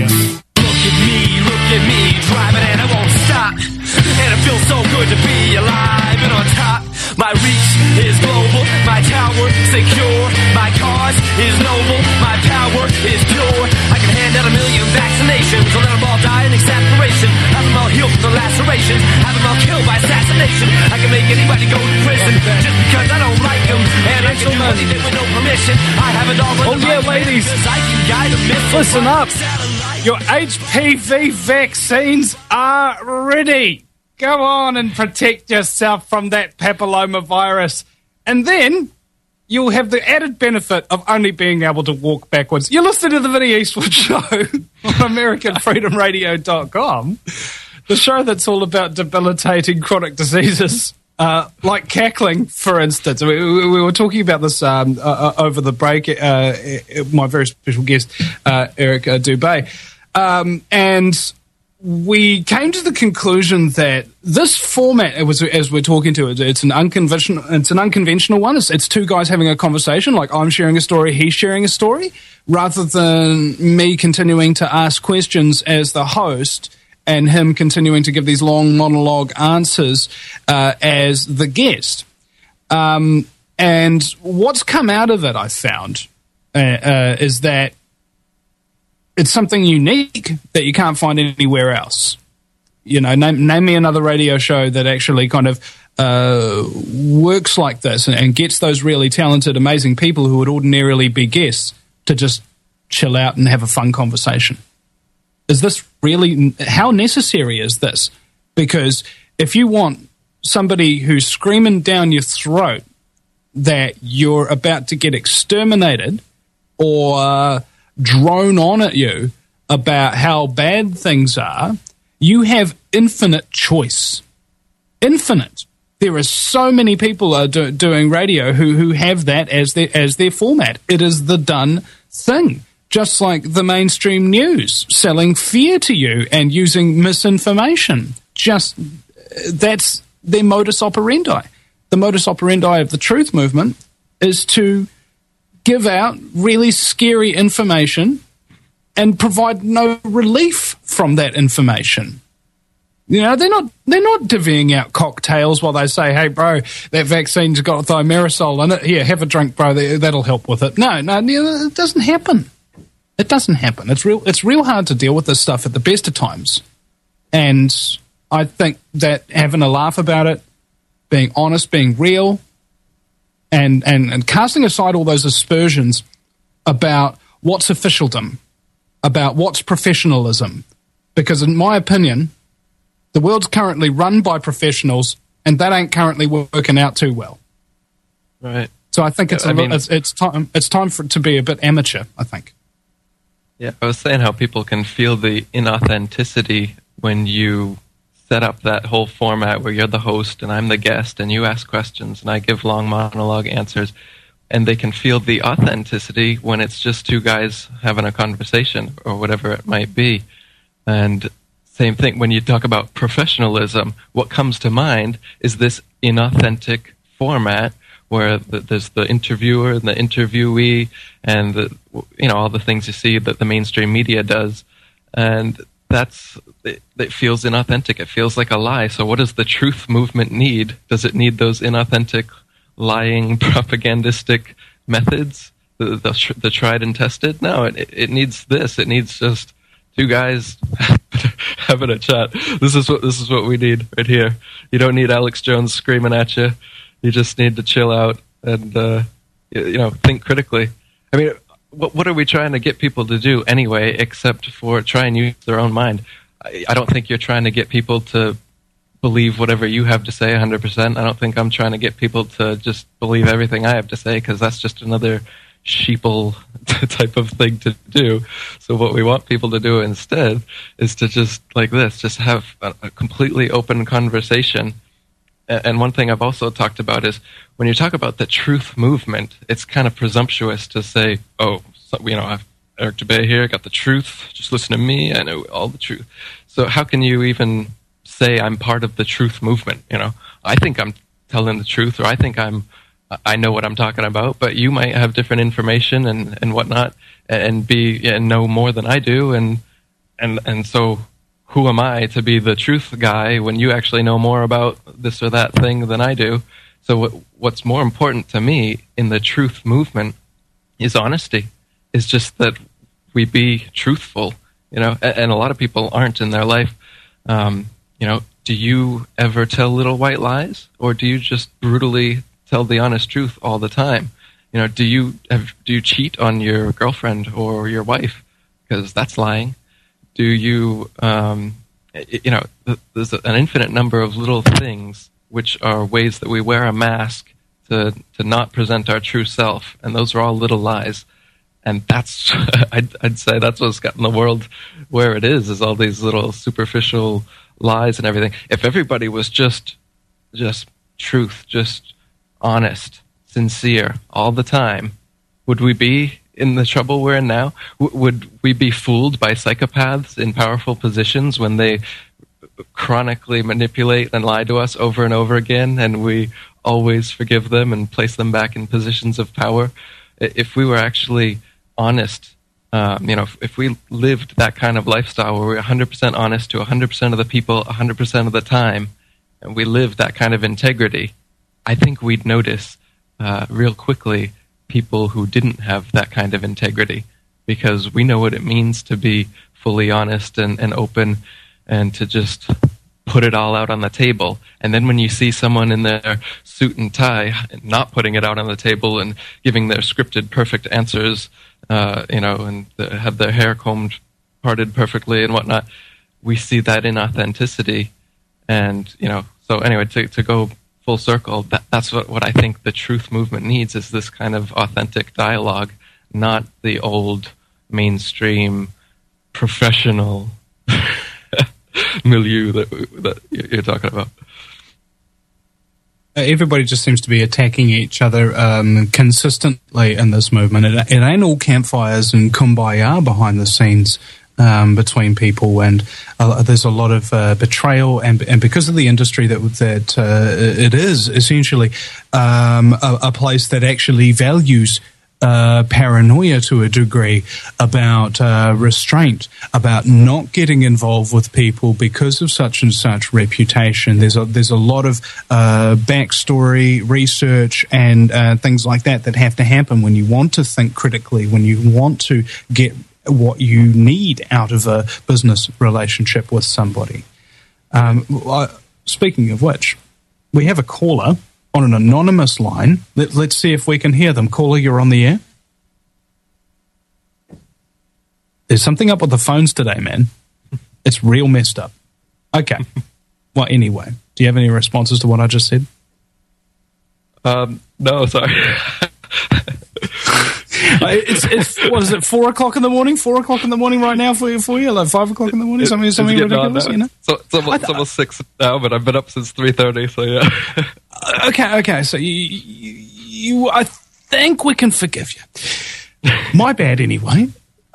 Look at me, driving and I won't stop. And it feels so good to be alive and on top. My reach is global, my tower secure. My cause is noble, my power is pure. I can hand out 1 million vaccinations, or let them all die in exasperation. Have them all healed from the lacerations, have them all killed by assassination. I can make anybody go to prison just because I don't like them. And I can do anything with no permission. I have it all under my ladies, I can guide a missile. Listen up. Your HPV vaccines are ready. Go on and protect yourself from that papilloma virus. And then you'll have the added benefit of only being able to walk backwards. You're listening to the Vinnie Eastwood Show on AmericanFreedomRadio.com, the show that's all about debilitating chronic diseases, like cackling, for instance. We were talking about this over the break, my very special guest, Eric Dubé. And we came to the conclusion that this format, as we're talking to it, it's an unconventional one. It's two guys having a conversation, like I'm sharing a story, he's sharing a story, rather than me continuing to ask questions as the host and him continuing to give these long monologue answers as the guest. And what's come out of it, I found, is that it's something unique that you can't find anywhere else. You know, name me another radio show that actually kind of works like this and gets those really talented, amazing people who would ordinarily be guests to just chill out and have a fun conversation. Is this really, how necessary is this? Because if you want somebody who's screaming down your throat that you're about to get exterminated or drone on at you about how bad things are, you have infinite choice. Infinite. There are so many people doing radio who have that as their format. It is the done thing. Just like the mainstream news, selling fear to you and using misinformation. That's their modus operandi. The modus operandi of the truth movement is to give out really scary information and provide no relief from that information. You know, they're not divvying out cocktails while they say, "Hey, bro, that vaccine's got thimerosal in it. Here, have a drink, bro. That'll help with it." No, it doesn't happen. It doesn't happen. It's real hard to deal with this stuff at the best of times. And I think that having a laugh about it, being honest, being real, and casting aside all those aspersions about what's officialdom, about what's professionalism. Because in my opinion, the world's currently run by professionals, and that ain't currently working out too well. Right. So I think it's time for it to be a bit amateur, I think. Yeah, I was saying how people can feel the inauthenticity when you set up that whole format where you're the host and I'm the guest and you ask questions and I give long monologue answers, and they can feel the authenticity when it's just two guys having a conversation or whatever it might be. And same thing, when you talk about professionalism, what comes to mind is this inauthentic format where there's the interviewer and the interviewee and all the things you see that the mainstream media does, and it feels inauthentic. It feels like a lie. So what does the truth movement need? Does it need those inauthentic, lying, propagandistic methods, the tried and tested? No, it needs this. It needs just two guys having a chat. This is what we need right here. You don't need Alex Jones screaming at you. You just need to chill out and think critically. I mean, what are we trying to get people to do anyway, except for try and use their own mind? I don't think you're trying to get people to believe whatever you have to say 100%. I don't think I'm trying to get people to just believe everything I have to say, because that's just another sheeple type of thing to do. So what we want people to do instead is to just have a completely open conversation. And one thing I've also talked about is when you talk about the truth movement, it's kind of presumptuous to say, I've Eric Dubay here, got the truth, just listen to me, I know all the truth. So how can you even say I'm part of the truth movement? I think I'm telling the truth, or I think I know what I'm talking about, but you might have different information and whatnot, and know more than I do, and so who am I to be the truth guy when you actually know more about this or that thing than I do? So what's more important to me in the truth movement is honesty. Is just that we be truthful, and a lot of people aren't in their life. Do you ever tell little white lies, or do you just brutally tell the honest truth all the time? Do you cheat on your girlfriend or your wife? Because that's lying. Do you, there's an infinite number of little things which are ways that we wear a mask to not present our true self, and those are all little lies. And that's, I'd say that's what's gotten the world where it is all these little superficial lies and everything. If everybody was just truth, just honest, sincere all the time, would we be in the trouble we're in now? Would we be fooled by psychopaths in powerful positions when they chronically manipulate and lie to us over and over again, and we always forgive them and place them back in positions of power? If we were actually honest, if we lived that kind of lifestyle where we're 100% honest to 100% of the people 100% of the time, and we lived that kind of integrity, I think we'd notice real quickly people who didn't have that kind of integrity, because we know what it means to be fully honest and open and to just put it all out on the table. And then when you see someone in their suit and tie not putting it out on the table and giving their scripted perfect answers, and have their hair combed, parted perfectly and whatnot, we see that inauthenticity. And, so anyway, to go full circle, that's what I think the truth movement needs, is this kind of authentic dialogue, not the old mainstream professional milieu that you're talking about. Everybody just seems to be attacking each other consistently in this movement. It ain't all campfires and kumbaya behind the scenes between people, and there's a lot of betrayal, and because of the industry that it is essentially a place that actually values paranoia to a degree, about restraint, about not getting involved with people because of such and such reputation. There's a lot of backstory research and things like that have to happen when you want to think critically, when you want to get what you need out of a business relationship with somebody. Speaking of which, we have a caller on an anonymous line. Let's see if we can hear them. Caller, you're on the air. There's something up with the phones today, man. It's real messed up. Okay. Well, anyway, do you have any responses to what I just said? No, sorry. It's what is it? 4 o'clock in the morning? 4 o'clock in the morning right now for you? Like 5 o'clock in the morning? Something ridiculous, you know? So it's almost 6 now, but I've been up since 3:30. So yeah. Okay. So you, I think we can forgive you. My bad, anyway.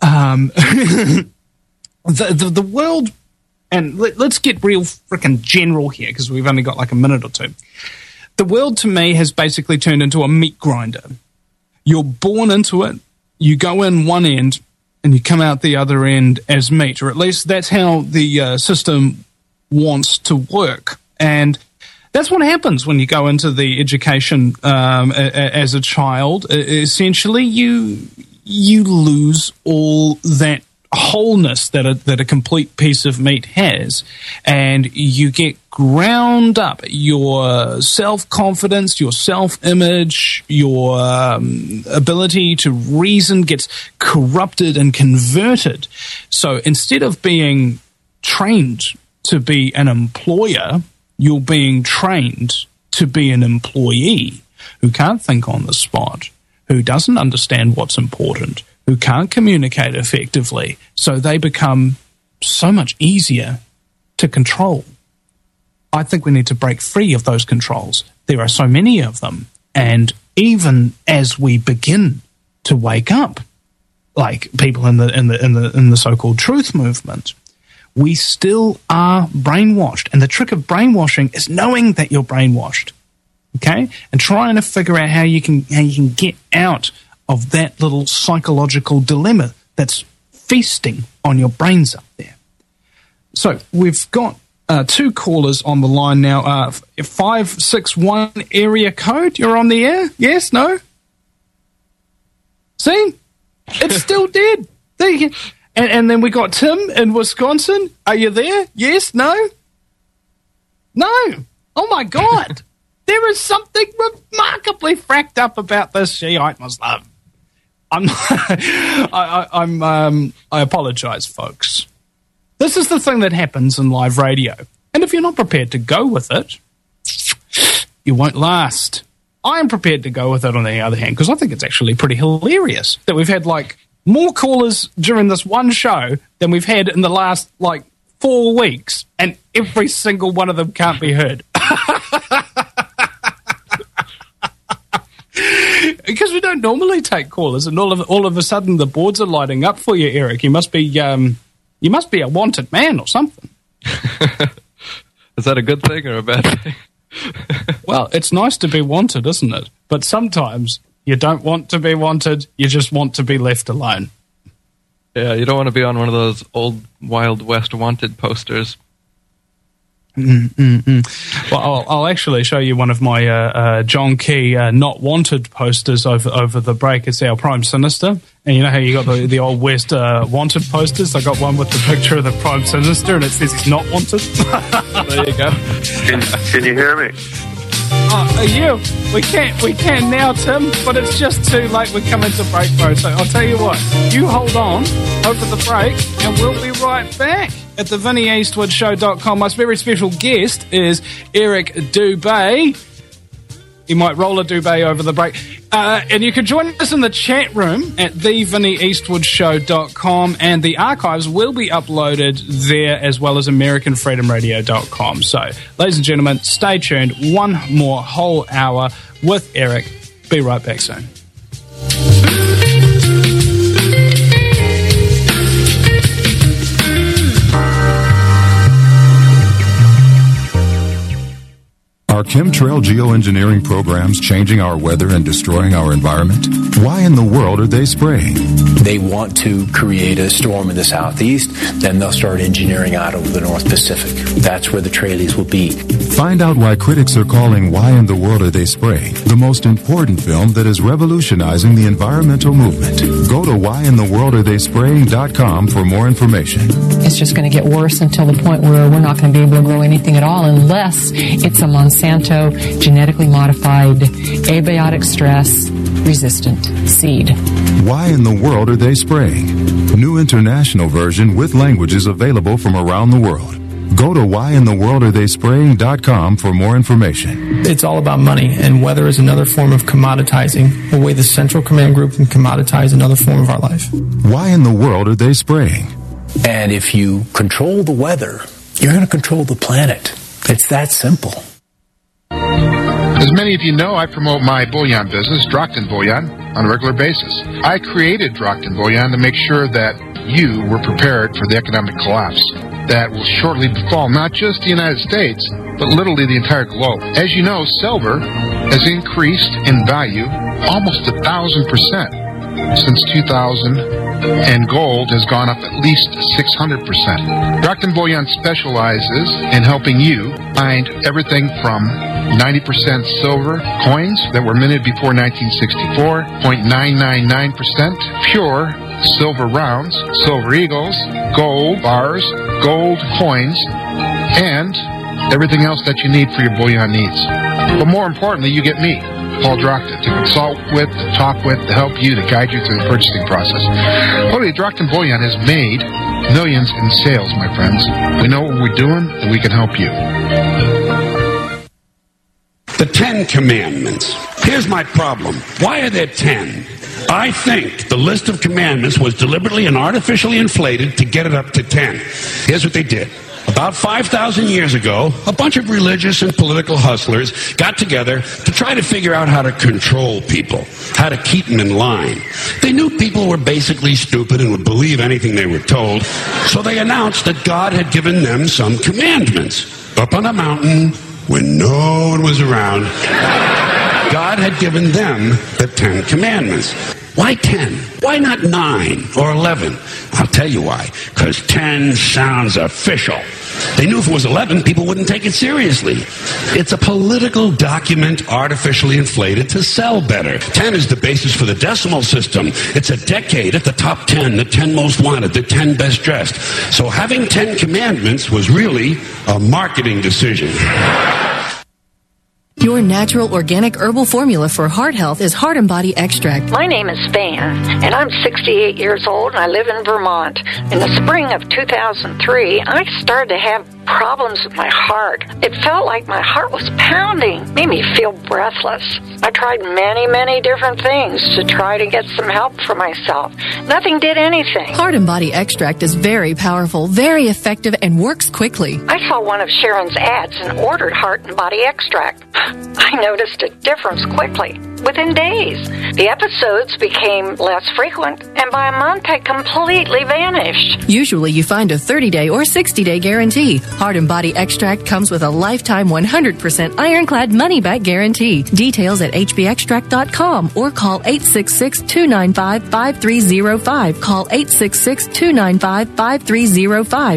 The world, and let's get real freaking general here because we've only got like a minute or two. The world to me has basically turned into a meat grinder. You're born into it, you go in one end, and you come out the other end as meat, or at least that's how the system wants to work. And that's what happens when you go into the education as a child. Essentially, you lose all that wholeness that a complete piece of meat has, and you get ground up. Your self-confidence, your self-image, your ability to reason gets corrupted and converted. So instead of being trained to be an employer, you're being trained to be an employee who can't think on the spot, who doesn't understand what's important, who can't communicate effectively, so they become so much easier to control. I think we need to break free of those controls. There are so many of them, and even as we begin to wake up, like people in the so-called truth movement, we still are brainwashed. And the trick of brainwashing is knowing that you're brainwashed, okay, and trying to figure out how you can get out of that little psychological dilemma that's feasting on your brains up there. So we've got 2 callers on the line now. 561 area code. You're on the air? Yes? No? See? It's still dead. There you go. And then we got Tim in Wisconsin. Are you there? Yes? No? No. Oh, my God. There is something remarkably fracked up about this Shiite Muslim. I apologize, folks. This is the thing that happens in live radio. And if you're not prepared to go with it, you won't last. I am prepared to go with it on the other hand, because I think it's actually pretty hilarious that we've had like more callers during this one show than we've had in the last like 4 weeks, and every single one of them can't be heard. Because we don't normally take callers, and all of a sudden the boards are lighting up for you, Eric. You must be a wanted man or something. Is that a good thing or a bad thing? Well, it's nice to be wanted, isn't it? But sometimes you don't want to be wanted. You just want to be left alone. Yeah, you don't want to be on one of those old Wild West wanted posters. Well, I'll actually show you one of my John Key not wanted posters over the break. It's our Prime Sinister, and you know how you got the old West wanted posters. I got one with the picture of the Prime Sinister, and it says he's not wanted. There you go. Can you hear me? We can now, Tim, but it's just too late. We come into break mode, so I'll tell you what. You hold on over the break, and we'll be right back. At the VinnyEastwoodShow.com. My very special guest is Eric Dubé. He might roll a Dubé over the break. And you can join us in the chat room at theVinnyEastwoodShow.com, and the archives will be uploaded there as well as AmericanFreedomRadio.com. So, ladies and gentlemen, stay tuned. One more whole hour with Eric. Be right back soon. Are chemtrail geoengineering programs changing our weather and destroying our environment? Why in the world are they spraying? They want to create a storm in the southeast, then they'll start engineering out over the North Pacific. That's where the trailies will be. Find out why critics are calling Why in the World Are They Spraying the most important film that is revolutionizing the environmental movement. Go to whyintheworldaretheyspraying.com for more information. It's just going to get worse until the point where we're not going to be able to grow anything at all unless it's a Monsanto Monsanto genetically modified, abiotic stress resistant seed. Why in the world are they spraying? New international version with languages available from around the world. Go to whyintheworldaretheyspraying.com for more information. It's all about money, and weather is another form of commoditizing, a way the Central Command Group can commoditize another form of our life. Why in the world are they spraying? And if you control the weather, you're going to control the planet. It's that simple. As many of you know, I promote my bullion business, Drockton Bullion, on a regular basis. I created Drockton Bullion to make sure that you were prepared for the economic collapse that will shortly befall not just the United States, but literally the entire globe. As you know, silver has increased in value almost 1,000% since 2000, and gold has gone up at least 600%. Drockton Bullion specializes in helping you find everything from 90% silver coins that were minted before 1964, 0.999% pure silver rounds, silver eagles, gold bars, gold coins, and everything else that you need for your bullion needs. But more importantly, you get me, Paul Drockton, to consult with, to talk with, to help you, to guide you through the purchasing process. Literally, Drockton Bullion has made millions in sales, my friends. We know what we're doing, and we can help you. The 10 Commandments. Here's my problem. Why are there 10? I think the list of commandments was deliberately and artificially inflated to get it up to 10. Here's what they did. About 5,000 years ago, a bunch of religious and political hustlers got together to try to figure out how to control people, how to keep them in line. They knew people were basically stupid and would believe anything they were told, so they announced that God had given them some commandments. Up on a mountain, when no one was around, God had given them the 10 Commandments. Why 10? Why not 9 or 11? I'll tell you why. Because 10 sounds official. They knew if it was 11, people wouldn't take it seriously. It's a political document artificially inflated to sell better. 10 is the basis for the decimal system. It's a decade at the top 10, the 10 most wanted, the 10 best dressed. So having 10 commandments was really a marketing decision. Your natural organic herbal formula for heart health is Heart and Body Extract. My name is Van, and I'm 68 years old, and I live in Vermont. In the spring of 2003, I started to have problems with my heart. It felt like my heart was pounding, made me feel breathless. I tried many different things to try to get some help for myself. Nothing did anything. Heart and Body Extract is very powerful, very effective, and works quickly. I saw one of Sharon's ads and ordered Heart and Body Extract. I noticed a difference quickly, within days. The episodes became less frequent, and by a month I completely vanished. Usually you find a 30-day or 60-day guarantee. Heart and Body Extract comes with a lifetime 100% ironclad money-back guarantee. Details at hbextract.com or call 866-295-5305. Call 866-295-5305.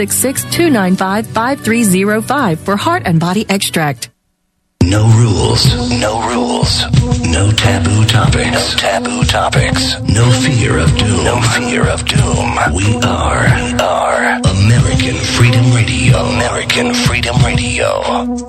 866-295-5305 for Heart and Body Extract. No rules. No rules. No taboo topics. No taboo topics. No fear of doom. No fear of doom. We are American Freedom Radio. American Freedom Radio.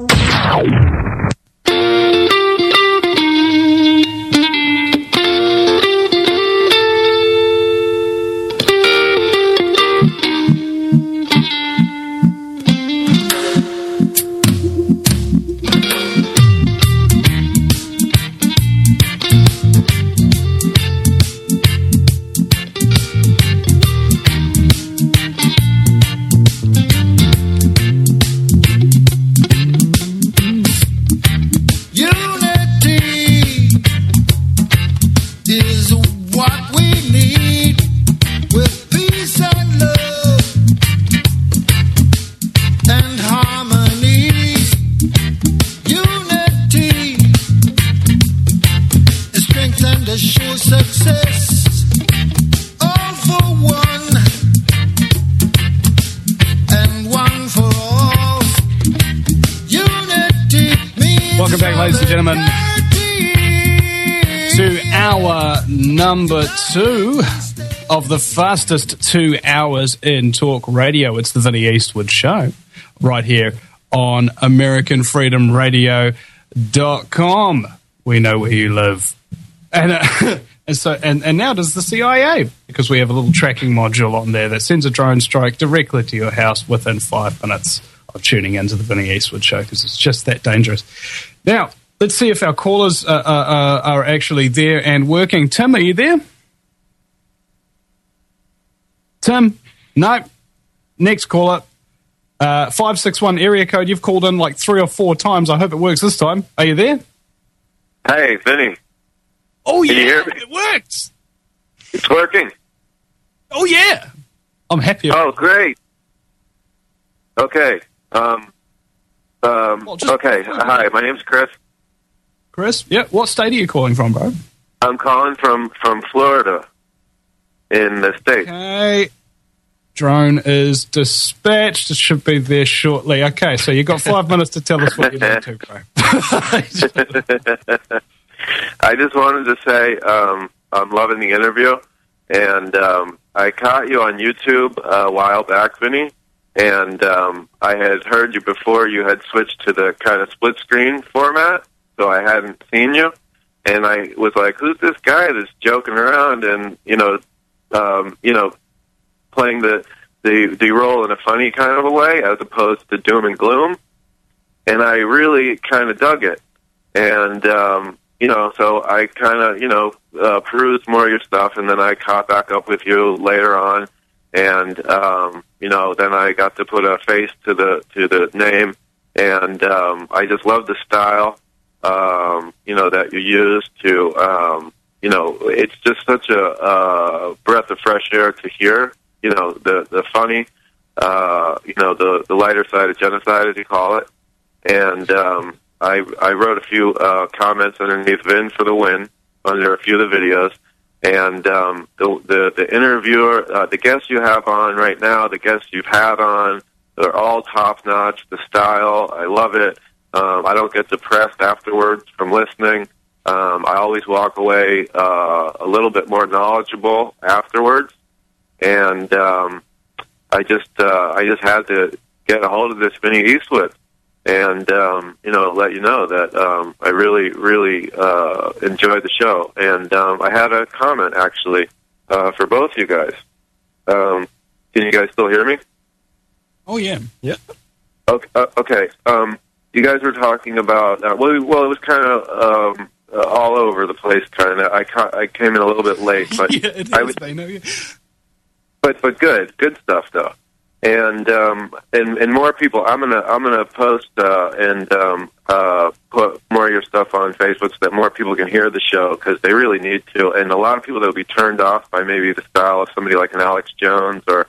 Number 2 of the fastest 2 hours in talk radio. It's the Vinnie Eastwood Show right here on AmericanFreedomRadio.com. We know where you live. And and now does the CIA, because we have a little tracking module on there that sends a drone strike directly to your house within 5 minutes of tuning into the Vinny Eastwood Show, because it's just that dangerous. Now, let's see if our callers are actually there and working. Tim, are you there? Tim? No. Next caller. 561 area code. You've called in like 3 or 4 times. I hope it works this time. Are you there? Hey, Vinny. Oh, Can yeah, you hear me? it works. It's working. Oh, yeah. I'm happy. Oh, great. Okay. Okay. Hi, my name's Chris. Chris? Yeah. What state are you calling from, bro? I'm calling from Florida in the States. Okay. Drone is dispatched. It should be there shortly. Okay, so you've got 5 minutes to tell us what you need to, bro. I just wanted to say I'm loving the interview, and I caught you on YouTube a while back, Vinny, and I had heard you before you had switched to the kind of split screen format, so I hadn't seen you, and I was like, who's this guy that's joking around and, playing the role in a funny kind of a way as opposed to doom and gloom, and I really kind of dug it, and so I kind of, perused more of your stuff, and then I caught back up with you later on, and, then I got to put a face to the name, and I just love the style, that you use to, it's just such a breath of fresh air to hear, the funny, the lighter side of genocide, as you call it, and, I wrote a few comments underneath Vin for the win under a few of the videos, and the interviewer, the guests you have on right now, the guests you've had on, they're all top notch. The style, I love it. I don't get depressed afterwards from listening. I always walk away a little bit more knowledgeable afterwards, and I just had to get a hold of this Vinny Eastwood. And, let you know that I really, really enjoyed the show. And I had a comment, actually, for both you guys. Can you guys still hear me? Oh, yeah. Yeah. Okay. You guys were talking about, it was kind of all over the place, kind of. I came in a little bit late, but yeah, it is. I know you. But good stuff, though. And more people. I'm gonna post and put more of your stuff on Facebook so that more people can hear the show, because they really need to. And a lot of people that will be turned off by maybe the style of somebody like an Alex Jones or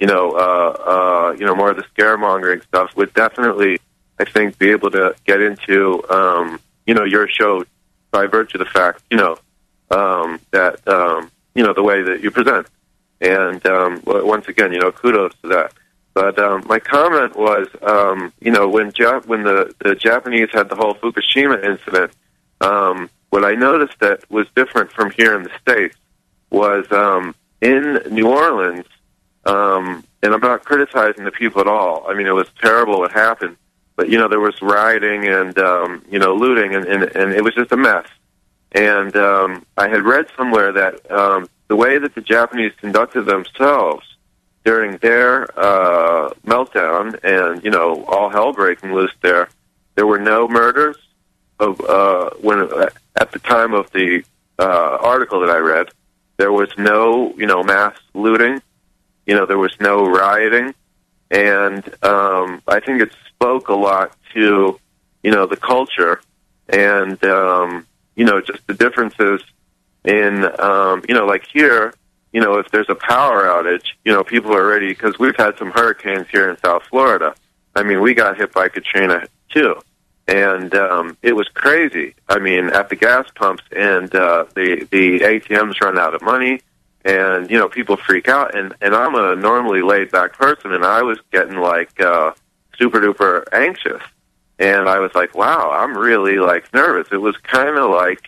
more of the scaremongering stuff would definitely, I think, be able to get into your show by virtue of the fact that the way that you present. And once again, kudos to that. But my comment was, when the Japanese had the whole Fukushima incident, what I noticed that was different from here in the States was in New Orleans, and I'm not criticizing the people at all. I mean, it was terrible what happened, but there was rioting and looting, and it was just a mess. And I had read somewhere that the way that the Japanese conducted themselves during their meltdown and all hell breaking loose there were no murders at the time of the article that I read. There was no mass looting. There was no rioting, and I think it spoke a lot to the culture and just the differences in like here. If there's a power outage, people are ready, because we've had some hurricanes here in South Florida. I mean, we got hit by Katrina, too. And it was crazy. I mean, at the gas pumps, and the ATMs run out of money, and, people freak out. And I'm a normally laid-back person, and I was getting, super-duper anxious. And I was like, wow, I'm really, nervous. It was kind of like...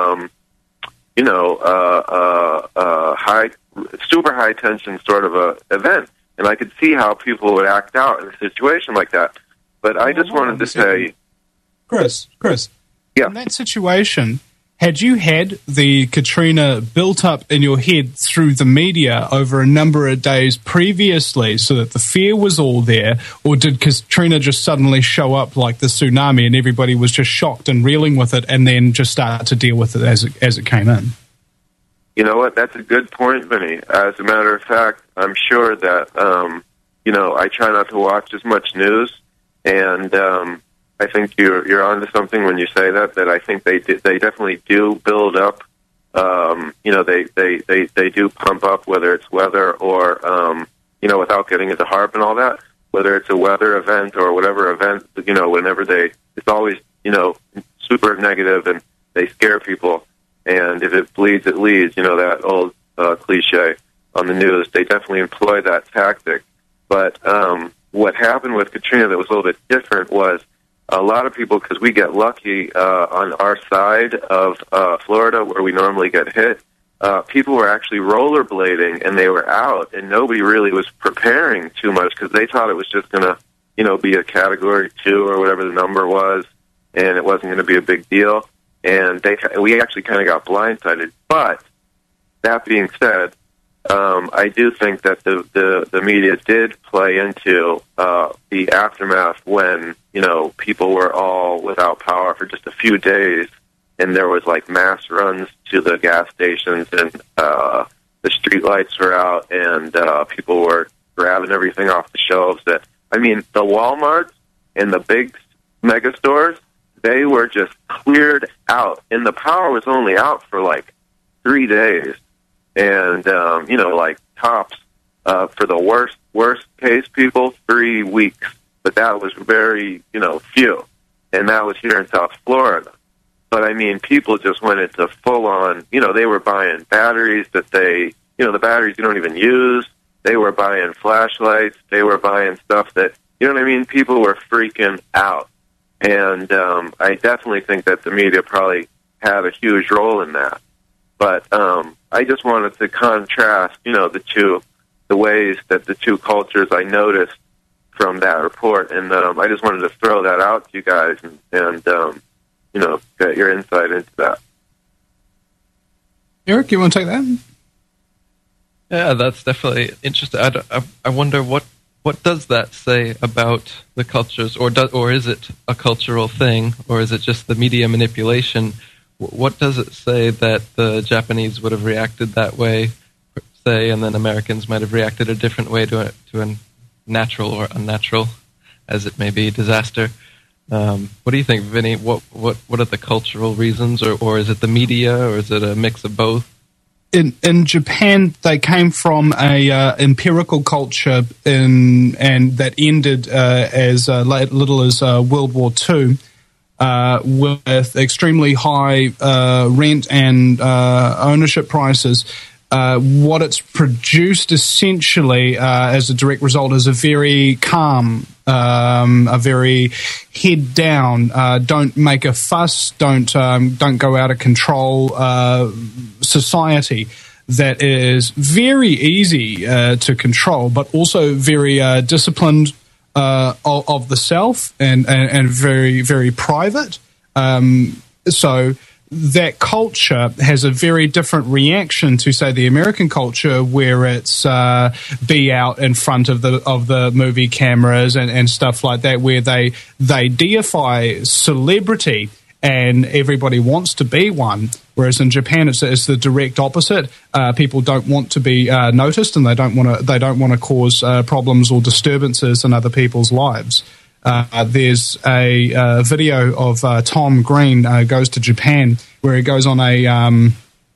super high tension sort of a event, and I could see how people would act out in a situation like that. But I just wanted to say, Chris, yeah. In that situation, had you had the Katrina built up in your head through the media over a number of days previously so that the fear was all there, or did Katrina just suddenly show up like the tsunami and everybody was just shocked and reeling with it and then just start to deal with it as it came in? You know what? That's a good point, Vinny. As a matter of fact, I'm sure that, I try not to watch as much news, and I think you're onto something when you say that I think they definitely do build up, they do pump up, whether it's weather or, without getting into HAARP and all that, whether it's a weather event or whatever event, whenever it's always, super negative and they scare people. And if it bleeds, it leads, that old cliche on the news. They definitely employ that tactic. But what happened with Katrina that was a little bit different was a lot of people, because we get lucky on our side of Florida where we normally get hit, people were actually rollerblading and they were out, and nobody really was preparing too much because they thought it was just going to, be a Category 2 or whatever the number was, and it wasn't going to be a big deal. And we actually kind of got blindsided. But that being said, I do think that the media did play into the aftermath when, people were all without power for just a few days, and there was like mass runs to the gas stations, and the street lights were out, and people were grabbing everything off the shelves. The Walmarts and the big mega stores, they were just cleared out, and the power was only out for like 3 days. And, tops, for the worst case people, 3 weeks. But that was very, few. And that was here in South Florida. But, people just went into full-on, they were buying batteries that the batteries you don't even use. They were buying flashlights. They were buying stuff that, people were freaking out. And I definitely think that the media probably had a huge role in that. But I just wanted to contrast, the ways that the two cultures I noticed from that report, and I just wanted to throw that out to you guys and get your insight into that. Eric, you want to take that? Yeah, that's definitely interesting. I wonder what does that say about the cultures, or is it a cultural thing, or is it just the media manipulation? What does it say that the Japanese would have reacted that way, say, and then Americans might have reacted a different way to a natural or unnatural, as it may be, disaster? What do you think, Vinny? What are the cultural reasons, or is it the media, or is it a mix of both? In Japan, they came from a empirical culture and that ended as little as World War II. With extremely high rent and ownership prices. What it's produced essentially as a direct result is a very calm, a very head down, don't make a fuss, don't go out of control society that is very easy to control, but also very disciplined of the self and very, very private. So that culture has a very different reaction to, say, the American culture, where it's be out in front of the movie cameras and stuff like that, where they deify celebrity and everybody wants to be one. Whereas in Japan, it's the direct opposite. People don't want to be noticed, and they don't want to cause problems or disturbances in other people's lives. There's a video of Tom Green goes to Japan, where he goes on a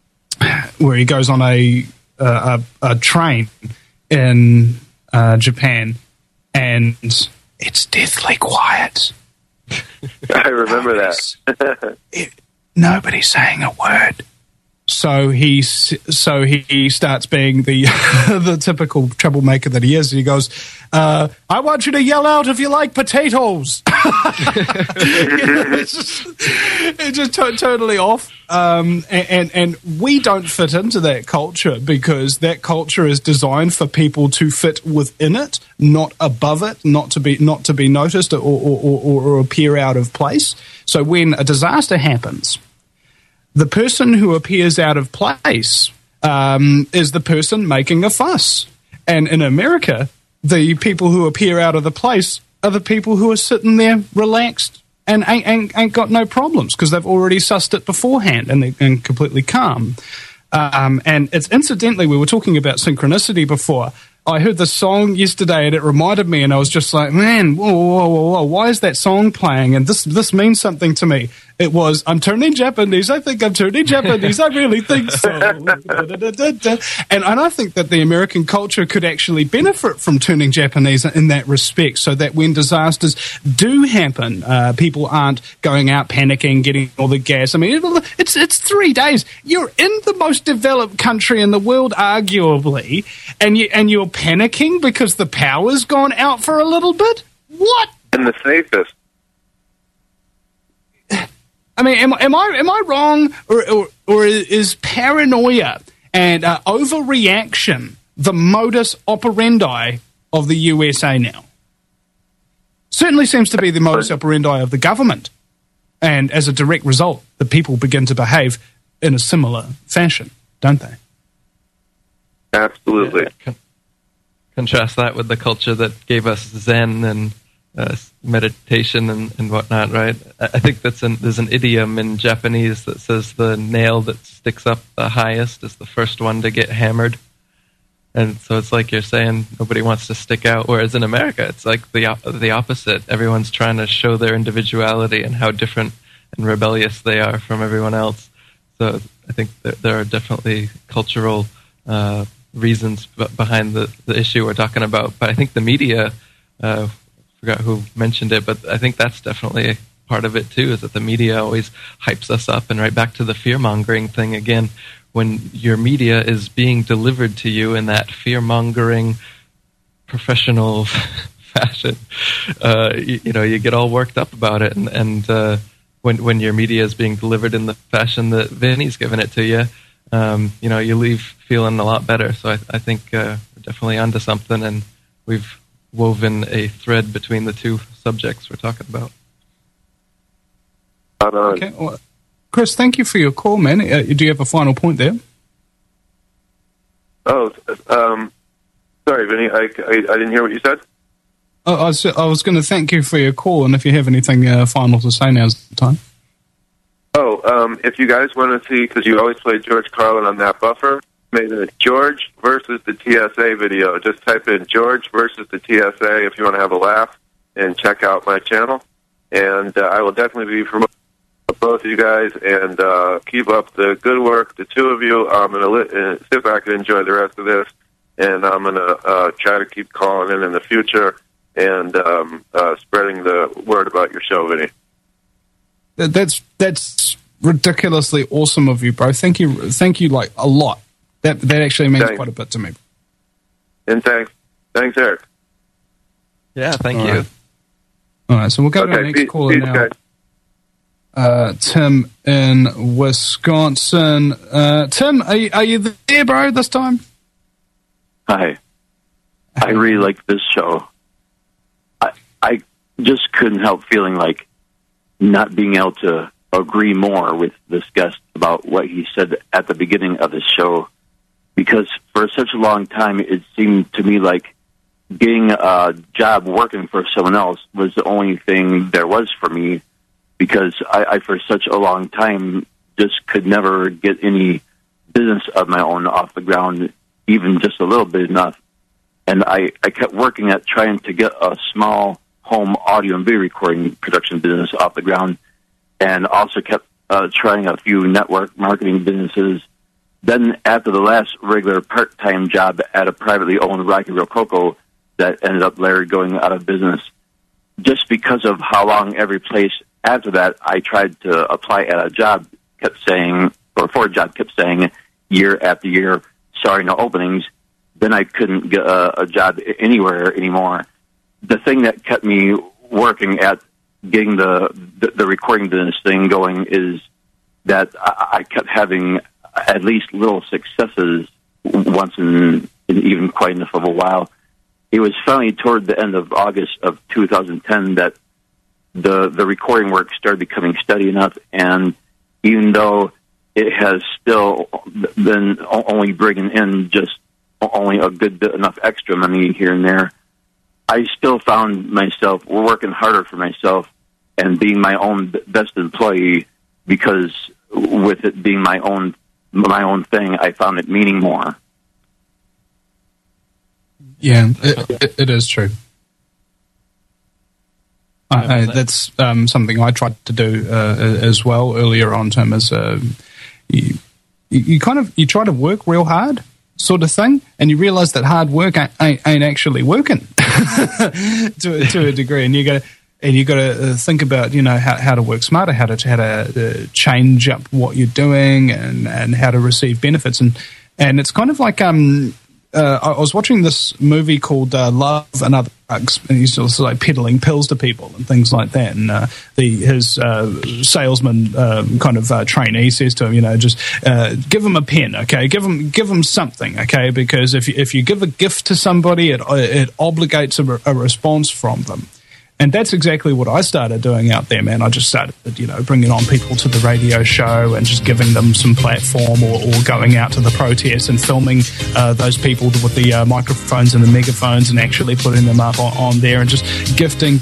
train in Japan, and it's deathly quiet. I remember that. Nobody's saying a word. So he starts being the the typical troublemaker that he is. He goes, "I want you to yell out if you like potatoes." It's just totally off. And we don't fit into that culture because that culture is designed for people to fit within it, not above it, not to be noticed or appear out of place. So when a disaster happens, the person who appears out of place is the person making a fuss. And in America, the people who appear out of the place are the people who are sitting there relaxed and ain't got no problems because they've already sussed it beforehand and completely calm. And it's incidentally, we were talking about synchronicity before. I heard the song yesterday and it reminded me, and I was just like, man, whoa, why is that song playing? And this means something to me. It was, I'm turning Japanese. I think I'm turning Japanese. I really think so. And I think that the American culture could actually benefit from turning Japanese in that respect, so that when disasters do happen, people aren't going out panicking, getting all the gas. I mean, it's 3 days. You're in the most developed country in the world, arguably, and you're panicking because the power's gone out for a little bit? What? And the safest. I mean, am I wrong, or is paranoia and overreaction the modus operandi of the USA now? Certainly seems to be the modus operandi of the government, and as a direct result, the people begin to behave in a similar fashion, don't they? Absolutely. Yeah. Contrast that with the culture that gave us Zen and meditation and whatnot, right? I think there's an idiom in Japanese that says the nail that sticks up the highest is the first one to get hammered. And so it's like you're saying, nobody wants to stick out, whereas in America, it's like the opposite. Everyone's trying to show their individuality and how different and rebellious they are from everyone else. So I think that there are definitely cultural reasons behind the issue we're talking about. But I think the media, forgot who mentioned it, but I think that's definitely part of it too, is that the media always hypes us up. And right back to the fear-mongering thing again, when your media is being delivered to you in that fear-mongering professional fashion, you get all worked up about it. And when your media is being delivered in the fashion that Vinny's given it to you, you leave feeling a lot better. So I think we're definitely onto something, and we've woven a thread between the two subjects we're talking about. Okay, well, Chris, thank you for your call, man. Do you have a final point there? Oh, sorry, Vinny, I didn't hear what you said. I was going to thank you for your call, and if you have anything final to say, now's the time. Oh, if you guys want to see, because you always play George Carlin on that buffer, made a George versus the TSA video. Just type in George versus the TSA if you want to have a laugh, and check out my channel. And I will definitely be promoting both of you guys, and keep up the good work, the two of you. I'm going to sit back and enjoy the rest of this, and I'm going to try to keep calling in the future and spreading the word about your show, Vinny. That's ridiculously awesome of you, bro. Thank you like a lot. That actually means quite a bit to me. And thanks, Eric. Yeah, thank you. All right, so we'll go to our next caller now. Tim in Wisconsin. Tim, are you there, bro, this time? Hi. I really like this show. I just couldn't help feeling like not being able to agree more with this guest about what he said at the beginning of the show, because for such a long time it seemed to me like getting a job working for someone else was the only thing there was for me, because I for such a long time just could never get any business of my own off the ground, even just a little bit enough. And I kept working at trying to get a small home audio and video recording production business off the ground, and also kept trying a few network marketing businesses. Then after the last regular part-time job at a privately owned Rocky Rococo that ended up Larry going out of business, just because of how long every place after that I tried to apply at a job kept saying, or for a job kept saying year after year, sorry, no openings, then I couldn't get a job anywhere anymore. The thing that kept me working at getting the recording business thing going is that I kept having at least little successes once in even quite enough of a while. It was finally toward the end of August of 2010 that the recording work started becoming steady enough, and even though it has still been only bringing in just only a good bit enough extra money here and there, I still found myself working harder for myself and being my own best employee, because with it being my own thing, I found it meaning more. Yeah, it is true. That's something I tried to do as well earlier on, Tim. Is you try to work real hard, sort of thing, and you realise that hard work ain't actually working to a degree, and you got to think about how to work smarter, how to change up what you're doing, and how to receive benefits, and it's kind of like I was watching this movie called Love and Other Drugs, and he's also like peddling pills to people and things like that. And his salesman kind of trainee says to him, just give him a pen, okay? Give him something, okay? Because if you give a gift to somebody, it obligates a response from them. And that's exactly what I started doing out there, man. I just started, bringing on people to the radio show and just giving them some platform, or going out to the protests and filming those people with the microphones and the megaphones and actually putting them up on there, and just gifting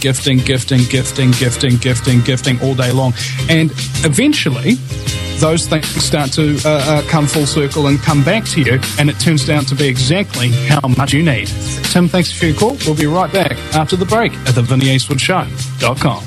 all day long. And eventually, those things start to come full circle and come back to you, and it turns out to be exactly how much you need. Tim, thanks for your call. We'll be right back after the break at theVinnyEastwoodShow.com.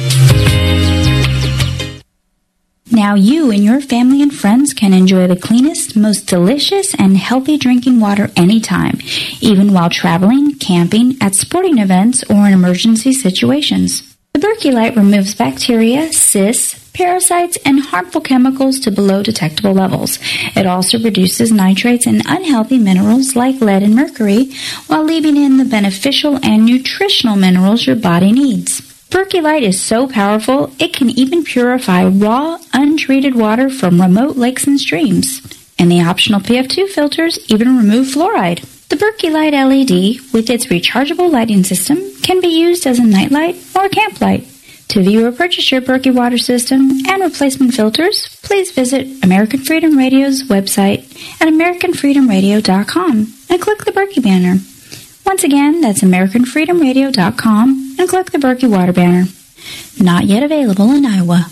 Now you and your family and friends can enjoy the cleanest, most delicious, and healthy drinking water anytime, even while traveling, camping, at sporting events, or in emergency situations. The Berkey Light removes bacteria, cysts, parasites, and harmful chemicals to below detectable levels. It also reduces nitrates and unhealthy minerals like lead and mercury, while leaving in the beneficial and nutritional minerals your body needs. Berkey Light is so powerful, it can even purify raw, untreated water from remote lakes and streams. And the optional PF2 filters even remove fluoride. The Berkey Light LED, with its rechargeable lighting system, can be used as a nightlight or a camp light. To view or purchase your Berkey water system and replacement filters, please visit American Freedom Radio's website at AmericanFreedomRadio.com and click the Berkey banner. Once again, that's AmericanFreedomRadio.com and click the Berkey water banner. Not yet available in Iowa.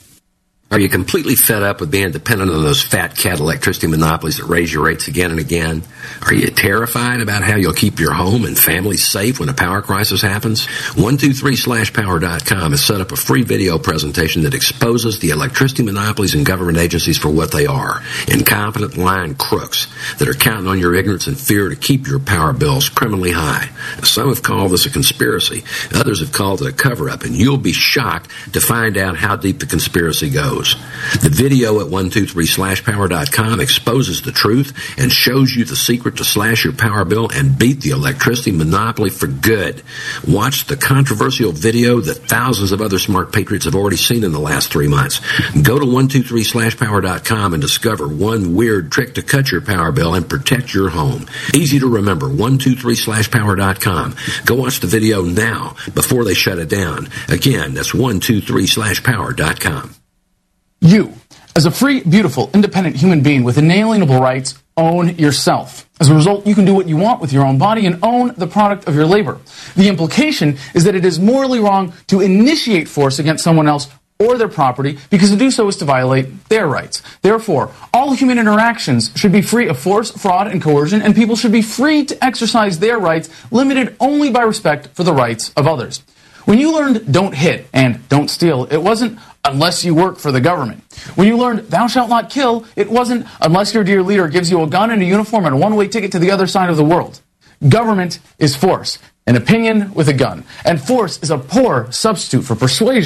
Are you completely fed up with being dependent on those fat cat electricity monopolies that raise your rates again and again? Are you terrified about how you'll keep your home and family safe when a power crisis happens? 123/power.com has set up a free video presentation that exposes the electricity monopolies and government agencies for what they are: incompetent, lying crooks that are counting on your ignorance and fear to keep your power bills criminally high. Some have called this a conspiracy. Others have called it a cover-up, and you'll be shocked to find out how deep the conspiracy goes. The video at 123/power.com exposes the truth and shows you the secret to slash your power bill and beat the electricity monopoly for good. Watch the controversial video that thousands of other smart patriots have already seen in the last 3 months. Go to 123/power.com and discover one weird trick to cut your power bill and protect your home. Easy to remember, 123/power.com. Go watch the video now before they shut it down. Again, that's 123/power.com. You, as a free, beautiful, independent human being with inalienable rights, own yourself. As a result, you can do what you want with your own body and own the product of your labor. The implication is that it is morally wrong to initiate force against someone else or their property, because to do so is to violate their rights. Therefore, all human interactions should be free of force, fraud, and coercion, and people should be free to exercise their rights, limited only by respect for the rights of others. When you learned don't hit and don't steal, it wasn't unless you work for the government. When you learned thou shalt not kill, it wasn't unless your dear leader gives you a gun and a uniform and a one-way ticket to the other side of the world. Government is force, an opinion with a gun. And force is a poor substitute for persuasion.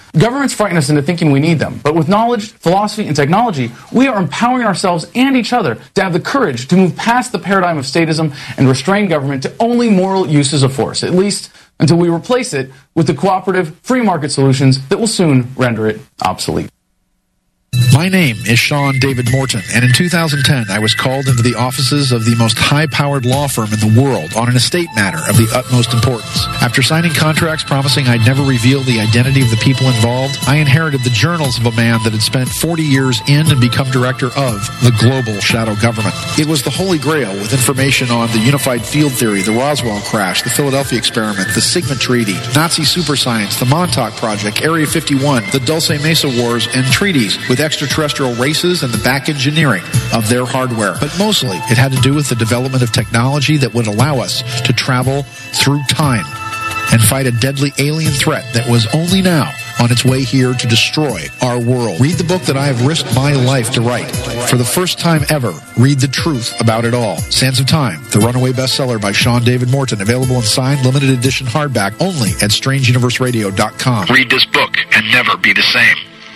Governments frighten us into thinking we need them, but with knowledge, philosophy, and technology, we are empowering ourselves and each other to have the courage to move past the paradigm of statism and restrain government to only moral uses of force, at least until we replace it with the cooperative, free market solutions that will soon render it obsolete. My name is Sean David Morton, and in 2010 I was called into the offices of the most high-powered law firm in the world on an estate matter of the utmost importance. After signing contracts promising I'd never reveal the identity of the people involved, I inherited the journals of a man that had spent 40 years in and become director of the global shadow government. It was the Holy Grail, with information on the unified field theory, the Roswell crash, the Philadelphia experiment, the Sigma Treaty, Nazi superscience, the Montauk Project, Area 51, the Dulce Mesa Wars, and treaties with extraterrestrial races and the back engineering of their hardware. But mostly, it had to do with the development of technology that would allow us to travel through time and fight a deadly alien threat that was only now on its way here to destroy our world. Read the book that I have risked my life to write. For the first time ever, read the truth about it all. Sands of Time, the runaway bestseller by Sean David Morton, available in signed limited edition hardback only at strangeuniverseradio.com. Read this book and never be the same.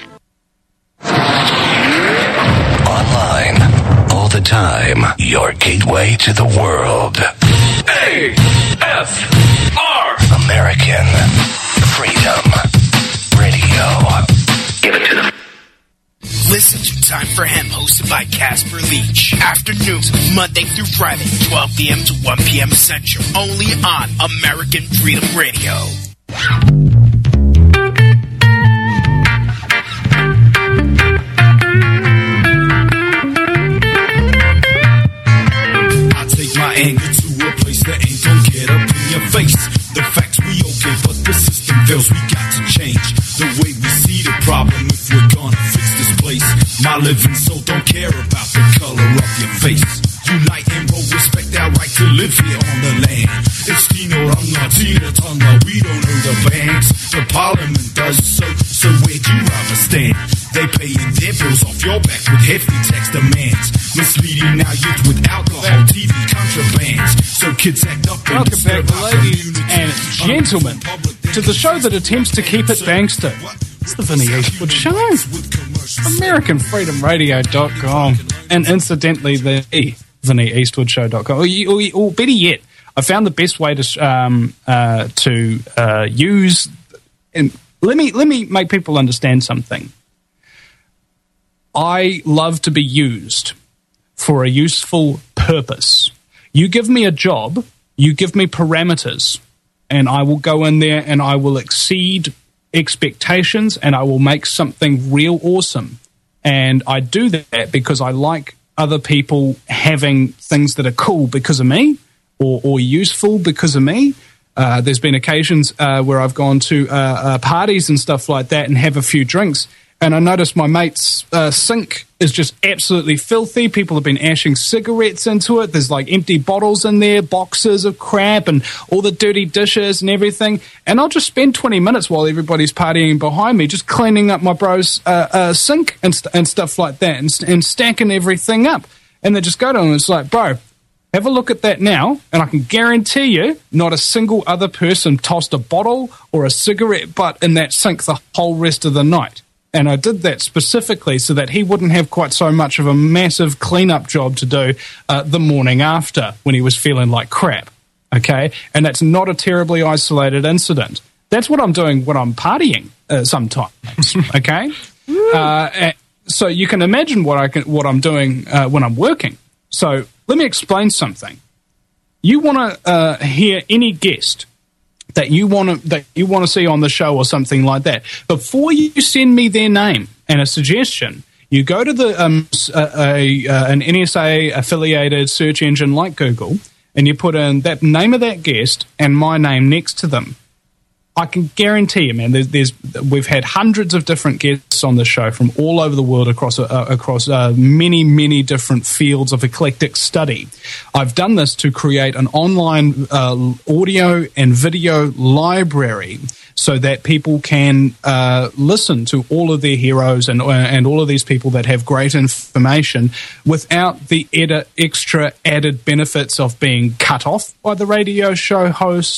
Online, all the time, your gateway to the world. AFR American Freedom Radio. Give it to them. Listen to Time for Hemp, hosted by Casper Leach. Afternoons, Monday through Friday, 12 p.m. to 1 p.m. Central. Only on American Freedom Radio. My anger to a place that ain't gonna get up in your face. The facts we okay, but the system fails. We got to change the way we see the problem if we're gonna fix this place. My living soul don't care about the color of your face. Unite and roll, respect our right to live here on the land. It's Tino Ranga, Tina Tonga. We don't know the banks, the parliament does so where'd you rather stand? They paying their bills off your back with heavy tax demands. Misleading our youth with alcohol, TV, contrabands. So kids act up and welcome back, ladies and gentlemen, to the show that attempts to keep it gangster. It's the Vinny Eastwood Show. AmericanFreedomRadio.com. And incidentally, the VinnyEastwoodShow.com. Or better yet, I found the best way to use... And let me make people understand something. I love to be used for a useful purpose. You give me a job, you give me parameters, and I will go in there and I will exceed expectations and I will make something real awesome. And I do that because I like other people having things that are cool because of me or useful because of me. There's been occasions where I've gone to parties and stuff like that and have a few drinks, and I noticed my mate's sink is just absolutely filthy. People have been ashing cigarettes into it. There's like empty bottles in there, boxes of crap, and all the dirty dishes and everything. And I'll just spend 20 minutes while everybody's partying behind me just cleaning up my bro's sink and stuff like that and stacking everything up. And they just go to him and it's like, bro, have a look at that now, and I can guarantee you not a single other person tossed a bottle or a cigarette butt in that sink the whole rest of the night. And I did that specifically so that he wouldn't have quite so much of a massive cleanup job to do the morning after when he was feeling like crap, okay? And that's not a terribly isolated incident. That's what I'm doing when I'm partying sometimes, okay? So you can imagine what I'm doing when I'm working. So let me explain something. You want to hear any guest that you want to see on the show or something like that. Before you send me their name and a suggestion, you go to the an NSA affiliated search engine like Google, and you put in that name of that guest and my name next to them. I can guarantee you, man, we've had hundreds of different guests on the show from all over the world across many, many different fields of eclectic study. I've done this to create an online audio and video library so that people can listen to all of their heroes and all of these people that have great information without the extra added benefits of being cut off by the radio show host,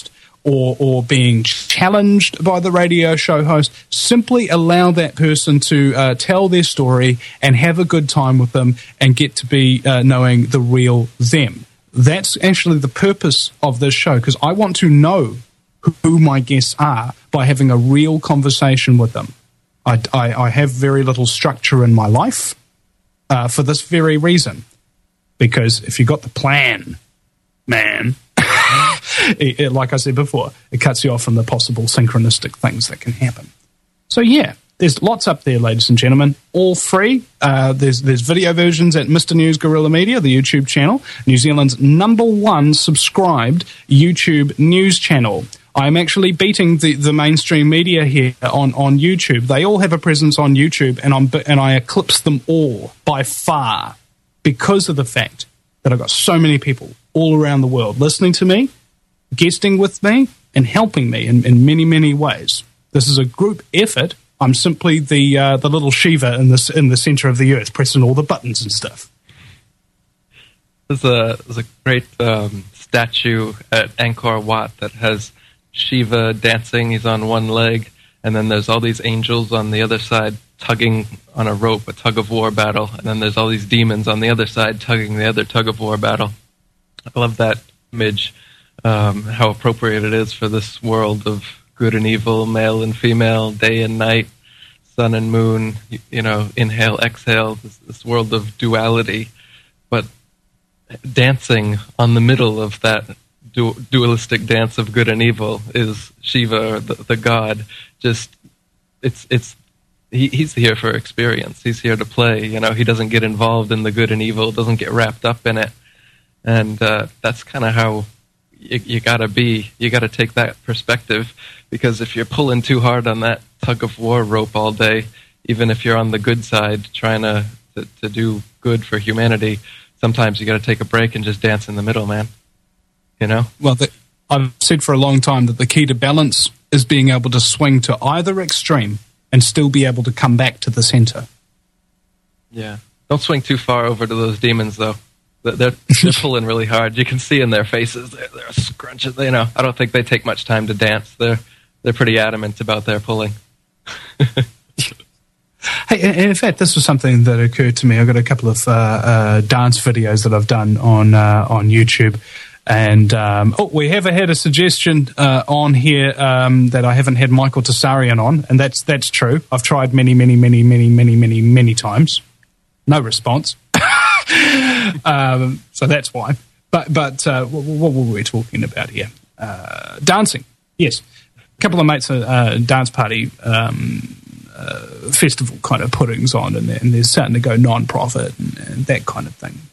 or being challenged by the radio show host. Simply allow that person to tell their story and have a good time with them and get to be knowing the real them. That's actually the purpose of this show, because I want to know who my guests are by having a real conversation with them. I have very little structure in my life for this very reason, because if you got the plan, man, like I said before, it cuts you off from the possible synchronistic things that can happen. So yeah, there's lots up there, ladies and gentlemen, all free. There's video versions at Mr. News Guerrilla Media, the YouTube channel, New Zealand's #1 subscribed YouTube news channel. I'm actually beating the mainstream media here on YouTube. They all have a presence on YouTube, and I eclipse them all by far because of the fact that I've got so many people all around the world listening to me, guesting with me, and helping me in many, many ways. This is a group effort. I'm simply the little Shiva in the center of the earth, pressing all the buttons and stuff. There's a great statue at Angkor Wat that has Shiva dancing. He's on one leg, and then there's all these angels on the other side tugging on a rope, a tug-of-war battle, and then there's all these demons on the other side tugging the other tug-of-war battle. I love that image, how appropriate it is for this world of good and evil, male and female, day and night, sun and moon, inhale, exhale, this world of duality. But dancing on the middle of that dualistic dance of good and evil is Shiva, the god. Just he's here for experience. He's here to play. He doesn't get involved in the good and evil, doesn't get wrapped up in it. And that's kind of how you gotta be. You gotta take that perspective, because if you're pulling too hard on that tug of war rope all day, even if you're on the good side trying to do good for humanity, sometimes you gotta take a break and just dance in the middle, man. Well, I've said for a long time that the key to balance is being able to swing to either extreme and still be able to come back to the center. Yeah. Don't swing too far over to those demons, though. They're pulling really hard. You can see in their faces they're scrunching. I don't think they take much time to dance. They're pretty adamant about their pulling. Hey, in fact, this was something that occurred to me. I've got a couple of dance videos that I've done on YouTube. And we have had a suggestion on here that I haven't had Michael Tessarian on, and that's true. I've tried many times, no response. So that's why. But what were we talking about here? Dancing, yes. A couple of mates dance party festival kind of puttings on, and they're starting to go non-profit and that kind of thing,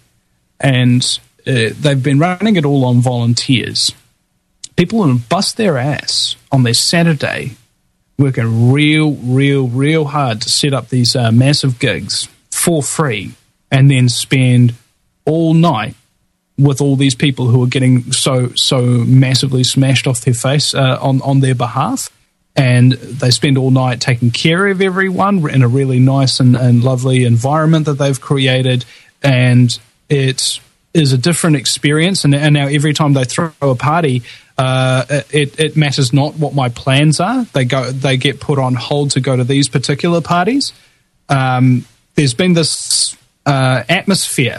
and they've been running it all on volunteers. People who bust their ass on their Saturday, working real hard to set up these massive gigs for free, and then spend all night with all these people who are getting so massively smashed off their face on their behalf. And they spend all night taking care of everyone in a really nice and lovely environment that they've created, and it is a different experience. And now every time they throw a party, it matters not what my plans are. They get put on hold to go to these particular parties. There's been this atmosphere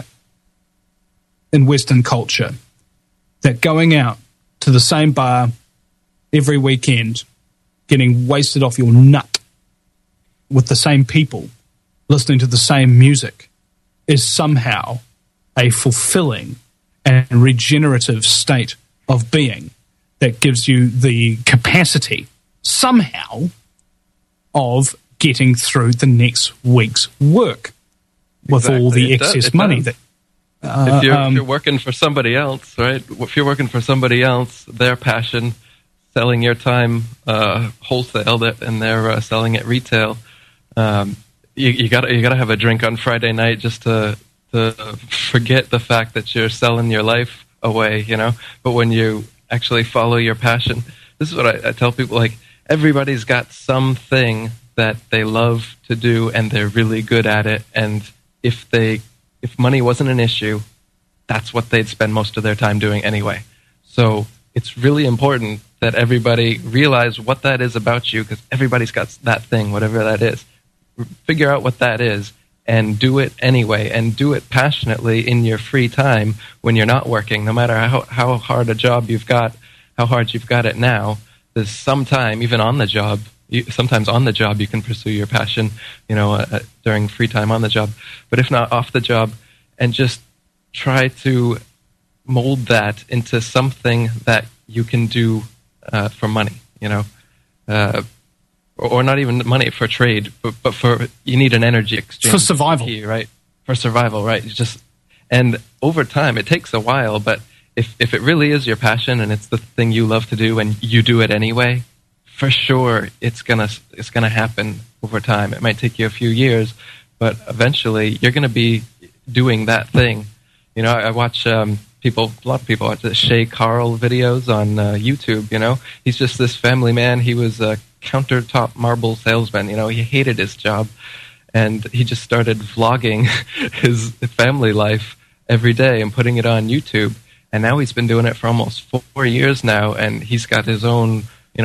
in Western culture that going out to the same bar every weekend, getting wasted off your nut with the same people, listening to the same music, is somehow a fulfilling and regenerative state of being that gives you the capacity somehow of getting through the next week's work with all the excess money that if you're working for somebody else, right? If you're working for somebody else, their passion, selling your time wholesale, and they're selling it retail, you gotta have a drink on Friday night just to forget the fact that you're selling your life away, But when you actually follow your passion, this is what I tell people: like, everybody's got something that they love to do and they're really good at it, and if money wasn't an issue, that's what they'd spend most of their time doing anyway. So it's really important that everybody realize what that is about you, because everybody's got that thing, whatever that is. Figure out what that is and do it anyway, and do it passionately in your free time when you're not working, no matter how hard a job you've got, how hard you've got it now. There's some time, even on the job, sometimes on the job you can pursue your passion, during free time on the job. But if not, off the job, and just try to mold that into something that you can do for money, or not even money, for trade, but for, you need an energy exchange. For survival. Key, right? For survival, right. And over time, it takes a while, but if it really is your passion and it's the thing you love to do and you do it anyway, for sure it's gonna happen over time. It might take you a few years, but eventually you're gonna be doing that thing. I watch a lot of people watch the Shay Carl videos on YouTube. He's just this family man. He was a countertop marble salesman. He hated his job, and he just started vlogging his family life every day and putting it on YouTube. And now he's been doing it for almost 4 years now, and he's got his own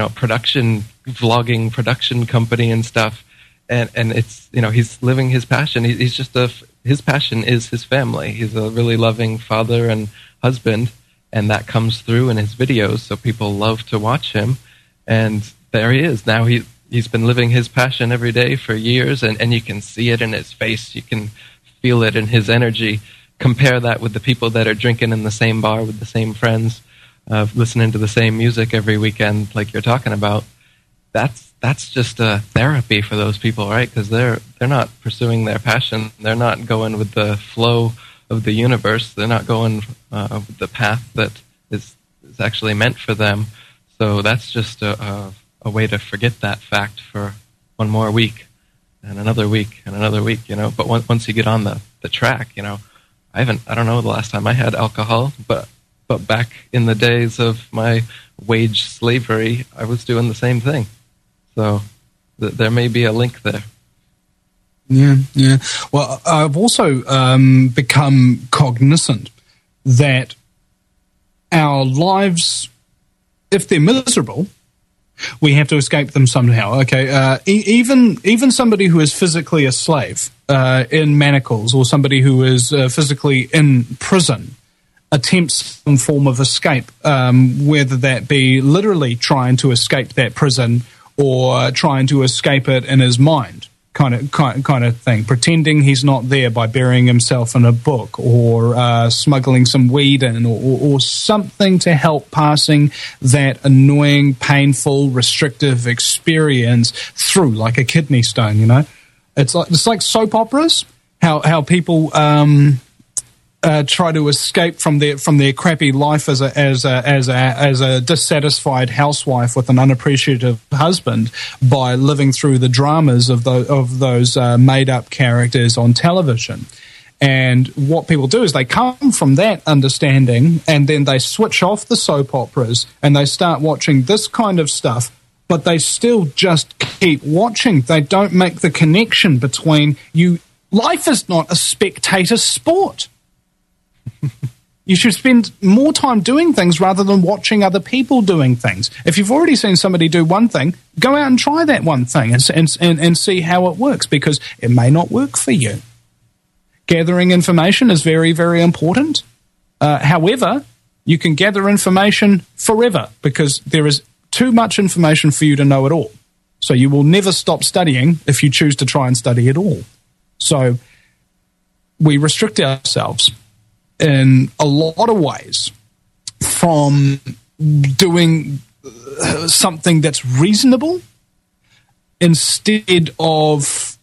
vlogging production company and stuff. And it's he's living his passion. He's just his passion is his family. He's a really loving father and husband, and that comes through in his videos, so people love to watch him. And there he is. Now he's been living his passion every day for years, and you can see it in his face. You can feel it in his energy. Compare that with the people that are drinking in the same bar with the same friends, listening to the same music every weekend like you're talking about. That's just a therapy for those people, right? Because they're not pursuing their passion. They're not going with the flow of the universe. They're not going with the path that is actually meant for them. So that's just a way to forget that fact for one more week and another week and another week, But once you get on the track, I don't know the last time I had alcohol, but back in the days of my wage slavery, I was doing the same thing. So there may be a link there. Yeah. Well, I've also become cognizant that our lives, if they're miserable, we have to escape them somehow. Okay, even somebody who is physically a slave in manacles, or somebody who is physically in prison, attempts some form of escape, whether that be literally trying to escape that prison or trying to escape it in his mind, kind of thing, pretending he's not there by burying himself in a book, or smuggling some weed in, or something to help passing that annoying, painful, restrictive experience through, like a kidney stone. It's like soap operas, how people try to escape from their crappy life as a dissatisfied housewife with an unappreciative husband by living through the dramas of those made up characters on television. And what people do is they come from that understanding, and then they switch off the soap operas and they start watching this kind of stuff, but they still just keep watching. They don't make the connection between you. Life is not a spectator sport. You should spend more time doing things rather than watching other people doing things. If you've already seen somebody do one thing, go out and try that one thing and see how it works, because it may not work for you. Gathering information is very, very important. However, you can gather information forever, because there is too much information for you to know it all. So you will never stop studying if you choose to try and study it all. So we restrict ourselves in a lot of ways from doing something that's reasonable. Instead of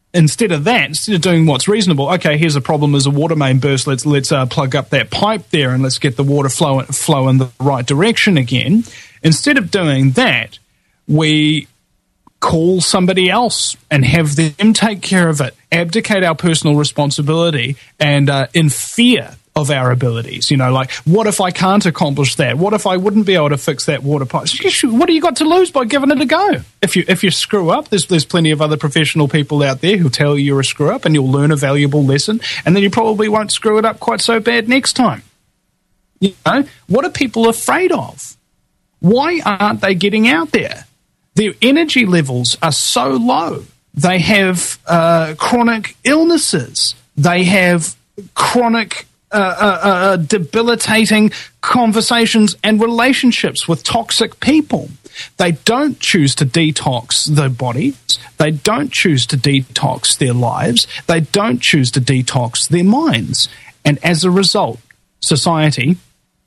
doing what's reasonable, okay, here's a problem, there's a water main burst, let's plug up that pipe there and let's get the water flow in the right direction again. Instead of doing that, we call somebody else and have them take care of it, abdicate our personal responsibility, and in fear of our abilities, like, what if I can't accomplish that? What if I wouldn't be able to fix that water pipe? What do you got to lose by giving it a go? If you screw up, there's plenty of other professional people out there who tell you you're a screw up, and you'll learn a valuable lesson, and then you probably won't screw it up quite so bad next time. What are people afraid of? Why aren't they getting out there? Their energy levels are so low. They have chronic illnesses. They have chronic debilitating conversations and relationships with toxic people. They don't choose to detox their bodies. They don't choose to detox their lives. They don't choose to detox their minds. And as a result, society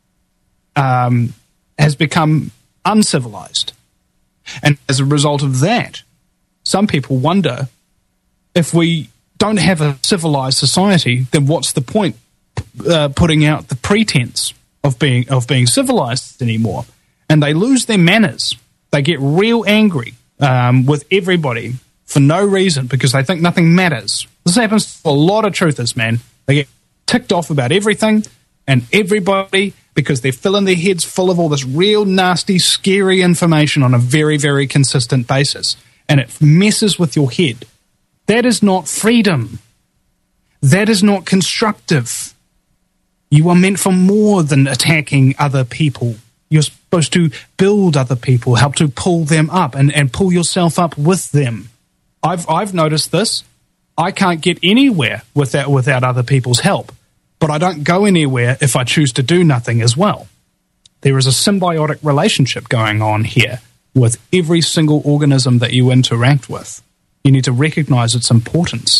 has become uncivilized. And as a result of that, some people wonder, if we don't have a civilized society, then what's the point putting out the pretense of being civilized anymore? And they lose their manners. They get real angry with everybody for no reason because they think nothing matters. This happens to a lot of truthers, man. They get ticked off about everything and everybody because they're filling their heads full of all this real nasty, scary information on a very, very consistent basis. And it messes with your head. That is not freedom. That is not constructive. You are meant for more than attacking other people. You're supposed to build other people, help to pull them up and pull yourself up with them. I've noticed this. I can't get anywhere without other people's help, but I don't go anywhere if I choose to do nothing as well. There is a symbiotic relationship going on here with every single organism that you interact with. You need to recognize its importance.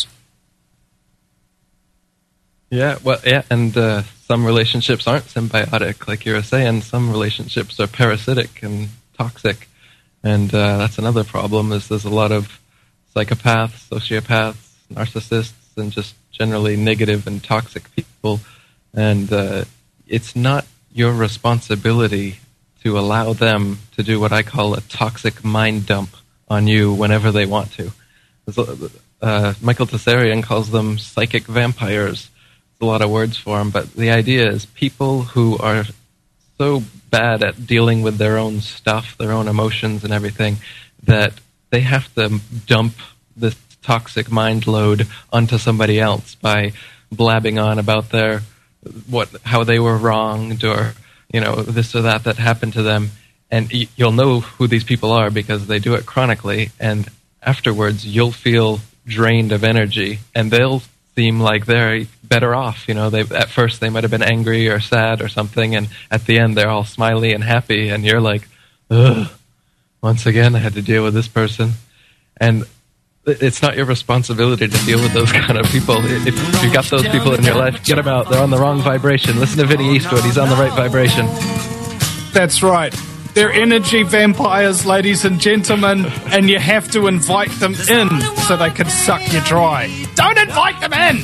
Yeah, well, yeah, and some relationships aren't symbiotic, like you were saying. Some relationships are parasitic and toxic, and that's another problem. Is there's a lot of psychopaths, sociopaths, narcissists, and just generally negative and toxic people, and it's not your responsibility to allow them to do what I call a toxic mind dump on you whenever they want to. Michael Tsarian calls them psychic vampires. A lot of words for them, but the idea is people who are so bad at dealing with their own stuff, their own emotions and everything, that they have to dump this toxic mind load onto somebody else by blabbing on about how they were wronged or this or that happened to them, and you'll know who these people are because they do it chronically, and afterwards you'll feel drained of energy, and they'll seem like they're better off. At first they might have been angry or sad or something, and at the end they're all smiley and happy, and you're like, ugh, once again I had to deal with this person. And it's not your responsibility to deal with those kind of people. If you got those people in your life, get them out. They're on the wrong vibration. Listen to Vinny Eastwood. He's on the right vibration. That's right. They're energy vampires, ladies and gentlemen, and you have to invite them in so they can suck you dry. Don't invite them in!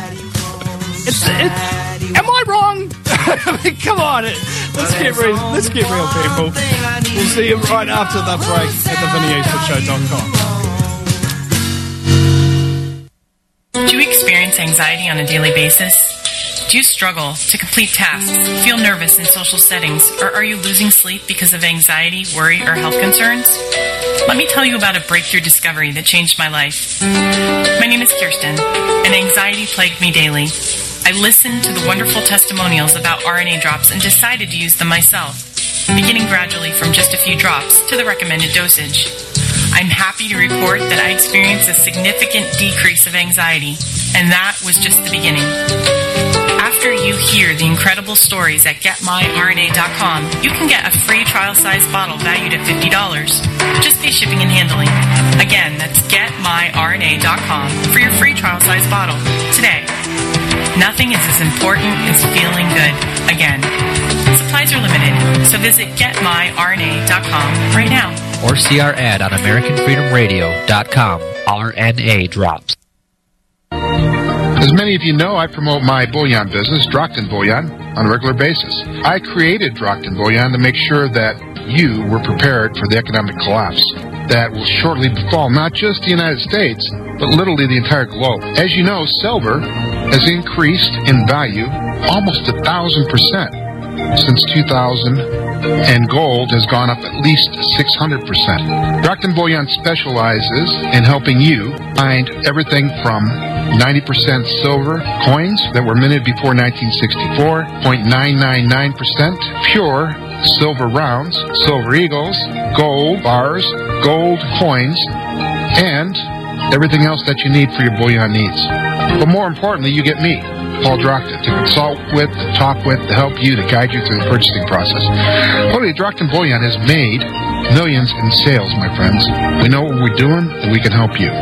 Am I wrong? I mean, come on. Let's get real, people. We'll see you right after the break at thevinnieeastwoodshow.com. Do you experience anxiety on a daily basis? Do you struggle to complete tasks, feel nervous in social settings, or are you losing sleep because of anxiety, worry, or health concerns? Let me tell you about a breakthrough discovery that changed my life. My name is Kirsten, and anxiety plagued me daily. I listened to the wonderful testimonials about RNA drops and decided to use them myself, beginning gradually from just a few drops to the recommended dosage. I'm happy to report that I experienced a significant decrease of anxiety, and that was just the beginning. After you hear the incredible stories at GetMyRNA.com, you can get a free trial-sized bottle valued at $50. Just pay shipping and handling. Again, that's GetMyRNA.com for your free trial-sized bottle today. Nothing is as important as feeling good again. Supplies are limited, so visit GetMyRNA.com right now. Or see our ad on AmericanFreedomRadio.com. RNA Drops. As many of you know, I promote my bullion business, Drockton Bullion, on a regular basis. I created Drockton Bullion to make sure that you were prepared for the economic collapse that will shortly befall not just the United States, but literally the entire globe. As you know, silver has increased in value almost 1,000% since 2000, and gold has gone up at least 600%. Drockton Bullion specializes in helping you find everything from 90% silver coins that were minted before 1964, 0.999% pure silver rounds, silver eagles, gold bars, gold coins, and everything else that you need for your bullion needs. But more importantly, you get me, Paul Drockton, to consult with, to talk with, to help you, to guide you through the purchasing process. Holy Drockton Bullion has made millions in sales, my friends. We know what we're doing, and we can help you.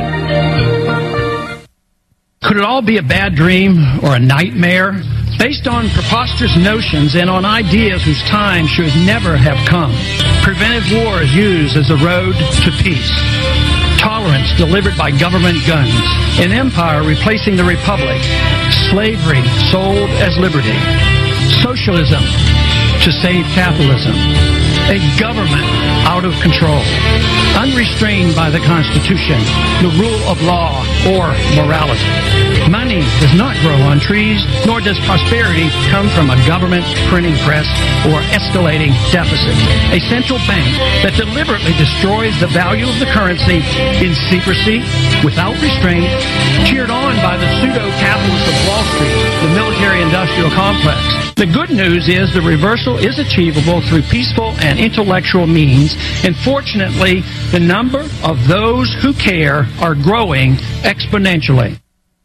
Could it all be a bad dream or a nightmare? Based on preposterous notions and on ideas whose time should never have come. Preventive war is used as a road to peace. Tolerance delivered by government guns. An empire replacing the republic. Slavery sold as liberty. Socialism to save capitalism. A government out of control. Unrestrained by the Constitution, the rule of law, or morality. Money does not grow on trees, nor does prosperity come from a government printing press or escalating deficit. A central bank that deliberately destroys the value of the currency in secrecy, without restraint, cheered on by the pseudo-capitalists of Wall Street, the military-industrial complex. The good news is the reversal is achievable through peaceful and intellectual means, and fortunately, the number of those who care are growing exponentially.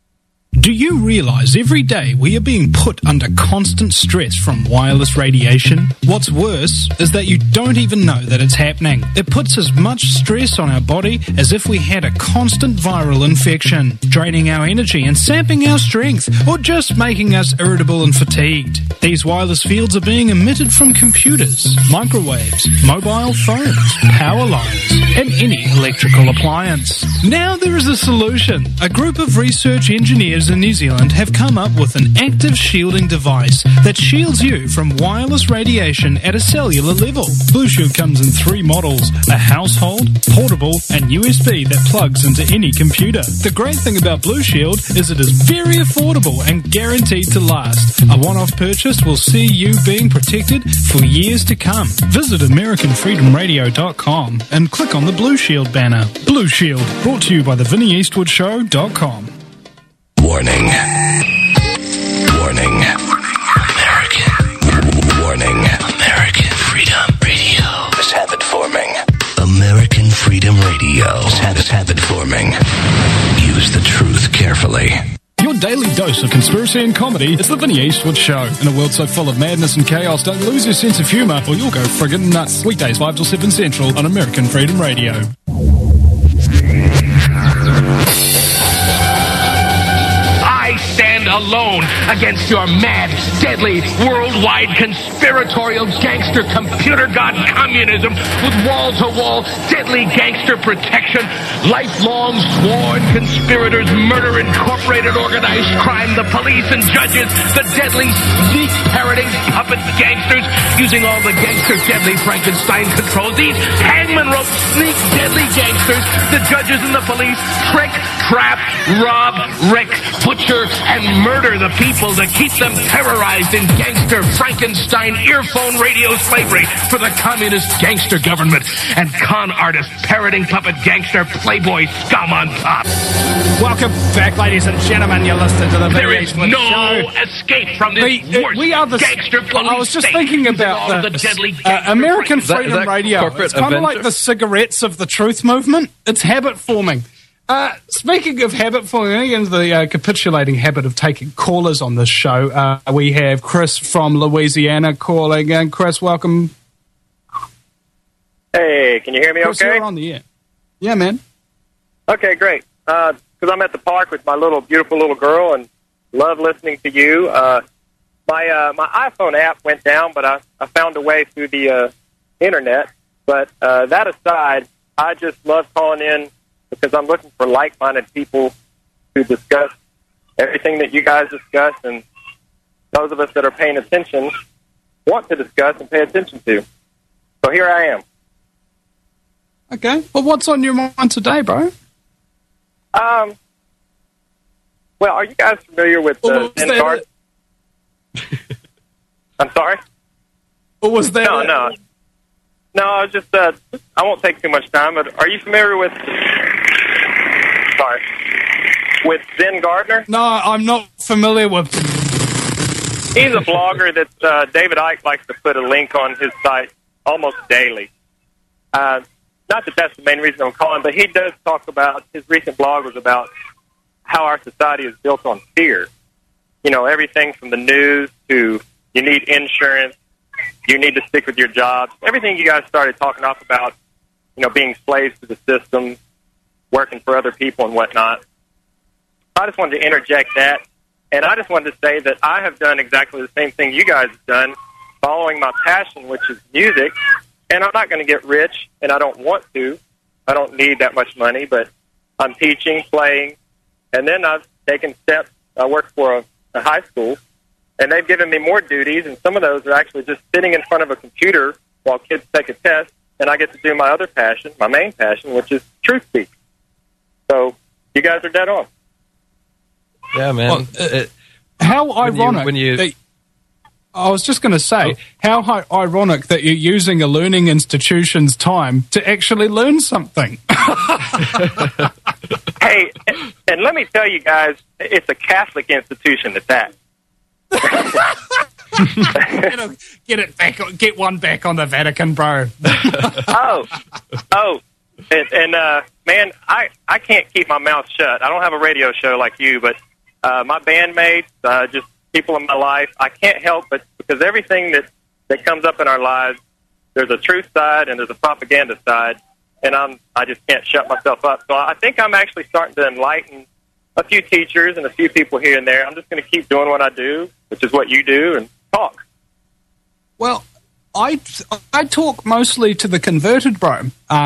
Do you realize every day we are being put under constant stress from wireless radiation? What's worse is that you don't even know that it's happening. It puts as much stress on our body as if we had a constant viral infection, draining our energy and sapping our strength, or just making us irritable and fatigued. These wireless fields are being emitted from computers, microwaves, mobile phones, power lines, and any electrical appliance. Now there is a solution. A group of research engineers in New Zealand have come up with an active shielding device that shields you from wireless radiation at a cellular level. Blue Shield comes in 3 models: a household, portable, and USB that plugs into any computer. The great thing about Blue Shield is it is very affordable and guaranteed to last. A one-off purchase will see you being protected for years to come. Visit AmericanFreedomRadio.com and click on the Blue Shield banner. Blue Shield, brought to you by the VinnyEastwoodShow.com. Warning. Warning. American. Warning. American Freedom Radio is habit forming. American Freedom Radio is habit forming. Use the truth carefully. Your daily dose of conspiracy and comedy is the Vinny Eastwood Show. In a world so full of madness and chaos, don't lose your sense of humour or you'll go friggin' nuts. Weekdays 5 till 7 Central on American Freedom Radio. Stand alone against your mad, deadly, worldwide conspiratorial gangster computer god communism with wall-to-wall deadly gangster protection, lifelong sworn conspirators, murder incorporated organized crime, the police and judges, the deadly sneak parroting puppet gangsters using all the gangster deadly Frankenstein controls. These hangman rope sneak deadly gangsters, the judges and the police trick, trap, rob, wreck, butcher, and murder the people to keep them terrorized in gangster Frankenstein earphone radio slavery for the communist gangster government and con artist parroting puppet gangster playboy scum on top. Welcome back, ladies and gentlemen. You're listening to the There Vinny is Eastwood no Show. escape from this We are the gangster police. I was just state thinking using about all the deadly gangster American Frankenstein. Freedom Radio. It's kind of like the cigarettes of the truth movement. It's habit forming. Speaking of habit forming and the capitulating habit of taking callers on this show, we have Chris from Louisiana calling. And Chris, welcome. Hey, can you hear me Chris, okay? You're on the air. Yeah, man. Okay, great. Because I'm at the park with my beautiful little girl and love listening to you. My iPhone app went down, but I found a way through the internet. But that aside, I just love calling in because I'm looking for like-minded people to discuss everything that you guys discuss, and those of us that are paying attention want to discuss and pay attention to. So here I am. Okay. Well, what's on your mind today, bro? Well, are you guys familiar with Zen Garden? I'm sorry? Or was there... No, I was just, I won't take too much time, but are you familiar with... Sorry. With Zen Gardner? No, I'm not familiar with... He's a blogger that David Icke likes to put a link on his site almost daily. Not that that's the main reason I'm calling, but he does talk about, his recent blog was about how our society is built on fear. You know, everything from the news to you need insurance, you need to stick with your jobs. Everything you guys started talking off about, you know, being slaves to the system, working for other people and whatnot. I just wanted to interject that. And I just wanted to say that I have done exactly the same thing you guys have done, following my passion, which is music. And I'm not going to get rich, and I don't want to. I don't need that much money, but I'm teaching, playing, and then I've taken steps. I work for a high school, and they've given me more duties, and some of those are actually just sitting in front of a computer while kids take a test, and I get to do my other passion, my main passion, which is truth speak. So you guys are dead on. Yeah, man. Well, how ironic. I was just going to say, how ironic that you're using a learning institution's time to actually learn something. Hey, and let me tell you guys, it's a Catholic institution at that. Get one back on the Vatican, bro. Man, I can't keep my mouth shut. I don't have a radio show like you, but my bandmates, just people in my life, I can't help but, because everything that comes up in our lives, there's a truth side and there's a propaganda side, and I just can't shut myself up. So I think I'm actually starting to enlighten a few teachers and a few people here and there. I'm just going to keep doing what I do, which is what you do, and talk. Well, I talk mostly to the converted, bro,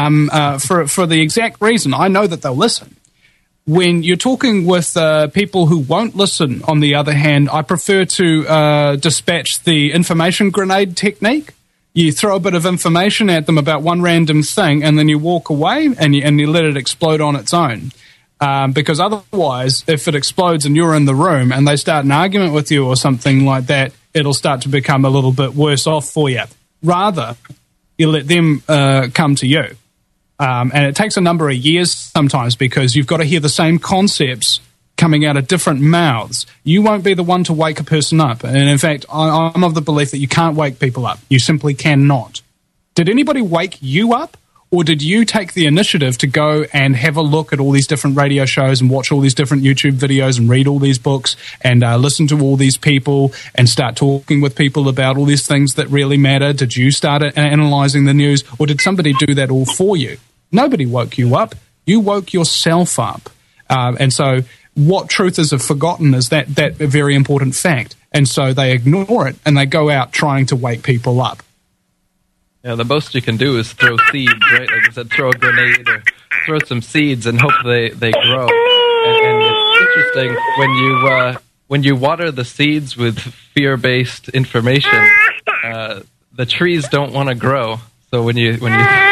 for the exact reason. I know that they'll listen. When you're talking with people who won't listen, on the other hand, I prefer to dispatch the information grenade technique. You throw a bit of information at them about one random thing, and then you walk away and you let it explode on its own. Because otherwise, if it explodes and you're in the room and they start an argument with you or something like that, it'll start to become a little bit worse off for you. Rather, you let them come to you. And it takes a number of years sometimes because you've got to hear the same concepts coming out of different mouths. You won't be the one to wake a person up. And in fact, I'm of the belief that you can't wake people up. You simply cannot. Did anybody wake you up? Or did you take the initiative to go and have a look at all these different radio shows and watch all these different YouTube videos and read all these books and listen to all these people and start talking with people about all these things that really matter? Did you start analyzing the news, or did somebody do that all for you? Nobody woke you up. You woke yourself up. And so what truthers have forgotten is that very important fact. And so they ignore it and they go out trying to wake people up. Yeah, the most you can do is throw seeds, right? Like I said, throw a grenade or throw some seeds and hope they grow. And it's interesting when you water the seeds with fear-based information, the trees don't want to grow. So when you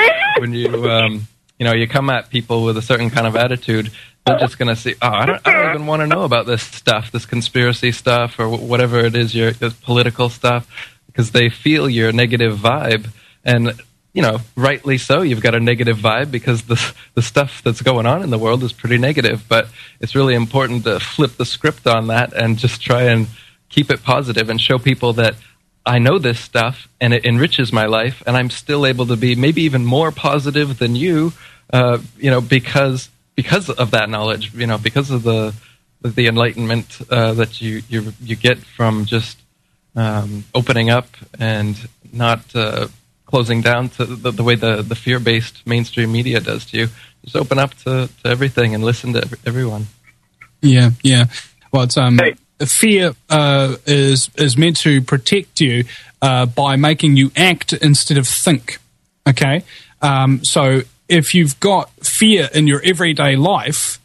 come at people with a certain kind of attitude, they're just going to say, I don't even want to know about this stuff, this conspiracy stuff or whatever it is, your political stuff, because they feel your negative vibe. And, rightly so, you've got a negative vibe because the stuff that's going on in the world is pretty negative. But it's really important to flip the script on that and just try and keep it positive and show people that I know this stuff and it enriches my life and I'm still able to be maybe even more positive than you, because of that knowledge, because of the enlightenment that you get from just opening up and not closing down to the way the fear-based mainstream media does to you. Just open up to everything and listen to everyone. Yeah. Well, it's fear is meant to protect you by making you act instead of think. Okay, so if you've got fear in your everyday life,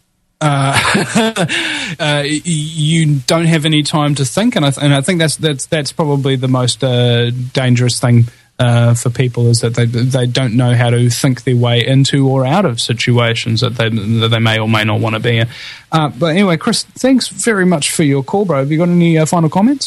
you don't have any time to think, and I think that's probably the most dangerous thing for people, is that they don't know how to think their way into or out of situations that they may or may not want to be in. But anyway, Chris, thanks very much for your call, bro. Have you got any final comments?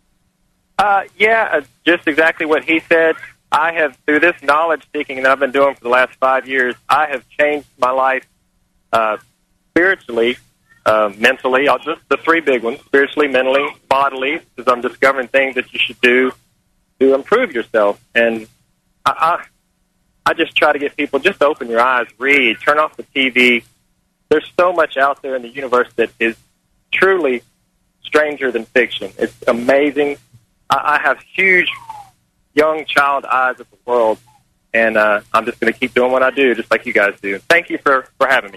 Just exactly what he said. I have, through this knowledge seeking that I've been doing for the last 5 years, I have changed my life spiritually mentally, just the three big ones, spiritually, mentally, bodily, because I'm discovering things that you should do to improve yourself. And I just try to get people, just open your eyes, read, turn off the TV. There's so much out there in the universe that is truly stranger than fiction. It's amazing. I have huge young child eyes of the world, and I'm just going to keep doing what I do, just like you guys do. Thank you for having me.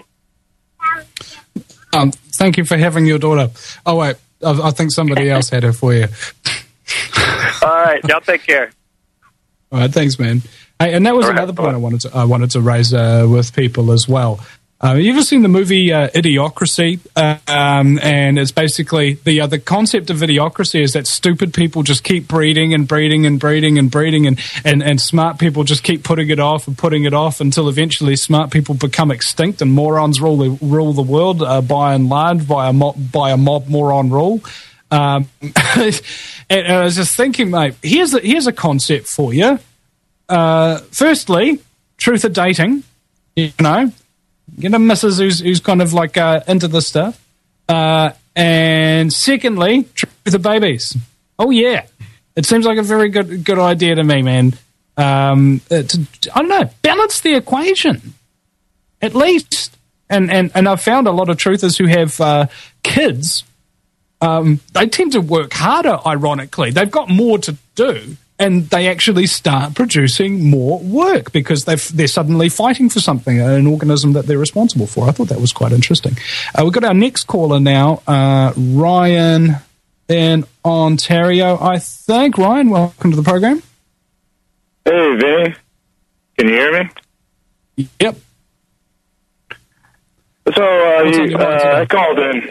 Thank you for having your daughter. Oh, wait, I think somebody else had her for you. All right, y'all take care. All right, thanks, man. Hey, and that was another point I wanted to raise with people as well. You ever seen the movie Idiocracy? And it's basically the concept of idiocracy is that stupid people just keep breeding and breeding and breeding and breeding, and smart people just keep putting it off and putting it off until eventually smart people become extinct and morons rule the world by and large by a mob moron rule. And I was just thinking, mate, here's a concept for you. Firstly, truth of dating, you know. Get a missus who's kind of like into this stuff. And secondly, truth of babies. Oh, yeah. It seems like a very good idea to me, man. I don't know, balance the equation, at least. And I've found a lot of truthers who have kids, they tend to work harder, ironically. They've got more to do. And they actually start producing more work because they're suddenly fighting for something, an organism that they're responsible for. I thought that was quite interesting. We've got our next caller now, Ryan in Ontario, I think. Ryan, welcome to the program. Hey, Vinny. Can you hear me? Yep. So I called in.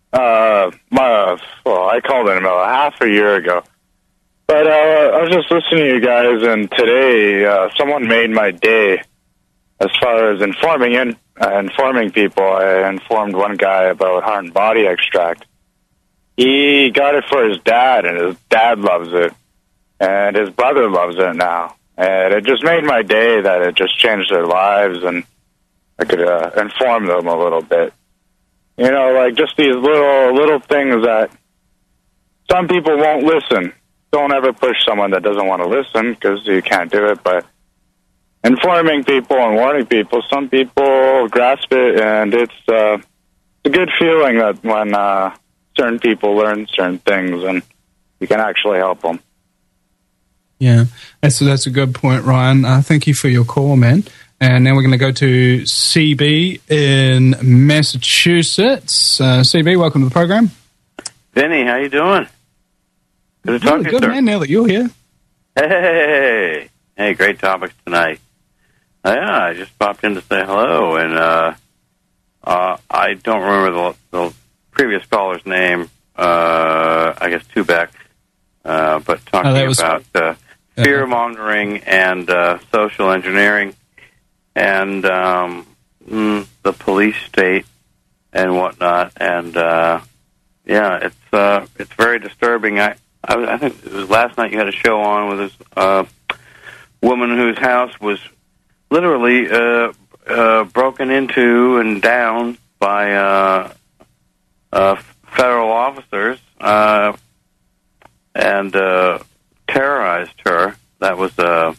I called in about half a year ago. But I was just listening to you guys, and today someone made my day as far as informing people. I informed one guy about Heart and Body Extract. He got it for his dad, and his dad loves it, and his brother loves it now. And it just made my day that it just changed their lives, and I could inform them a little bit. You know, like just these little things that some people won't listen. Don't ever push someone that doesn't want to listen because you can't do it. But informing people and warning people, some people grasp it, and it's a good feeling that when certain people learn certain things and you can actually help them. Yeah, that's a good point, Ryan. Thank you for your call, man. And now we're going to go to CB in Massachusetts. CB, welcome to the program. Vinny, how you doing? Good to talk to you, good, sir. Man, now that you're here. Hey, great topics tonight. Yeah, I just popped in to say hello, and I don't remember the previous caller's name. I guess Tubeck, but talking about fear-mongering and social engineering and the police state and whatnot. And yeah, it's very disturbing. I think it was last night you had a show on with this woman whose house was literally broken into and down by federal officers and terrorized her. That was a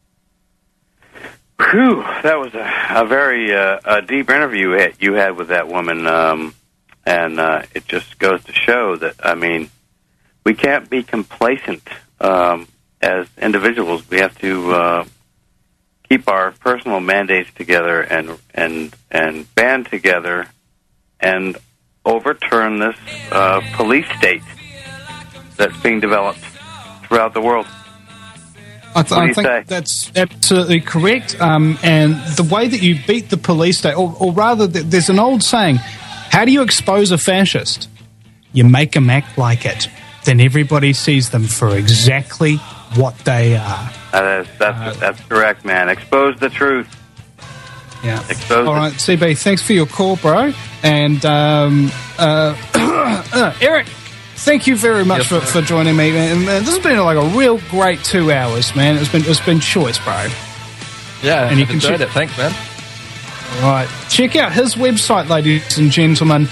very deep interview you had with that woman, and it just goes to show that, I mean, we can't be complacent as individuals. We have to keep our personal mandates together and band together and overturn this police state that's being developed throughout the world. I think that's absolutely correct. And the way that you beat the police state, or rather, there's an old saying, how do you expose a fascist? You make them act like it. Then everybody sees them for exactly what they are. That's correct, man. Expose the truth. Yeah. All right, CB, thanks for your call, bro. And Eric, thank you very much for joining me, man. This has been like a real great 2 hours, man. It's been choice, bro. Yeah, and you enjoyed it. Thanks, man. Right. Check out his website, ladies and gentlemen,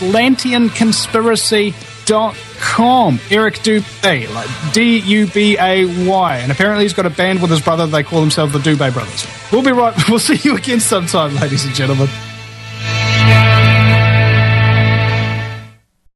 atlanteanconspiracy.com. Eric Dubay, like D-U-B-A-Y. And apparently he's got a band with his brother. They call themselves the Dubay Brothers. We'll be right. We'll see you again sometime, ladies and gentlemen.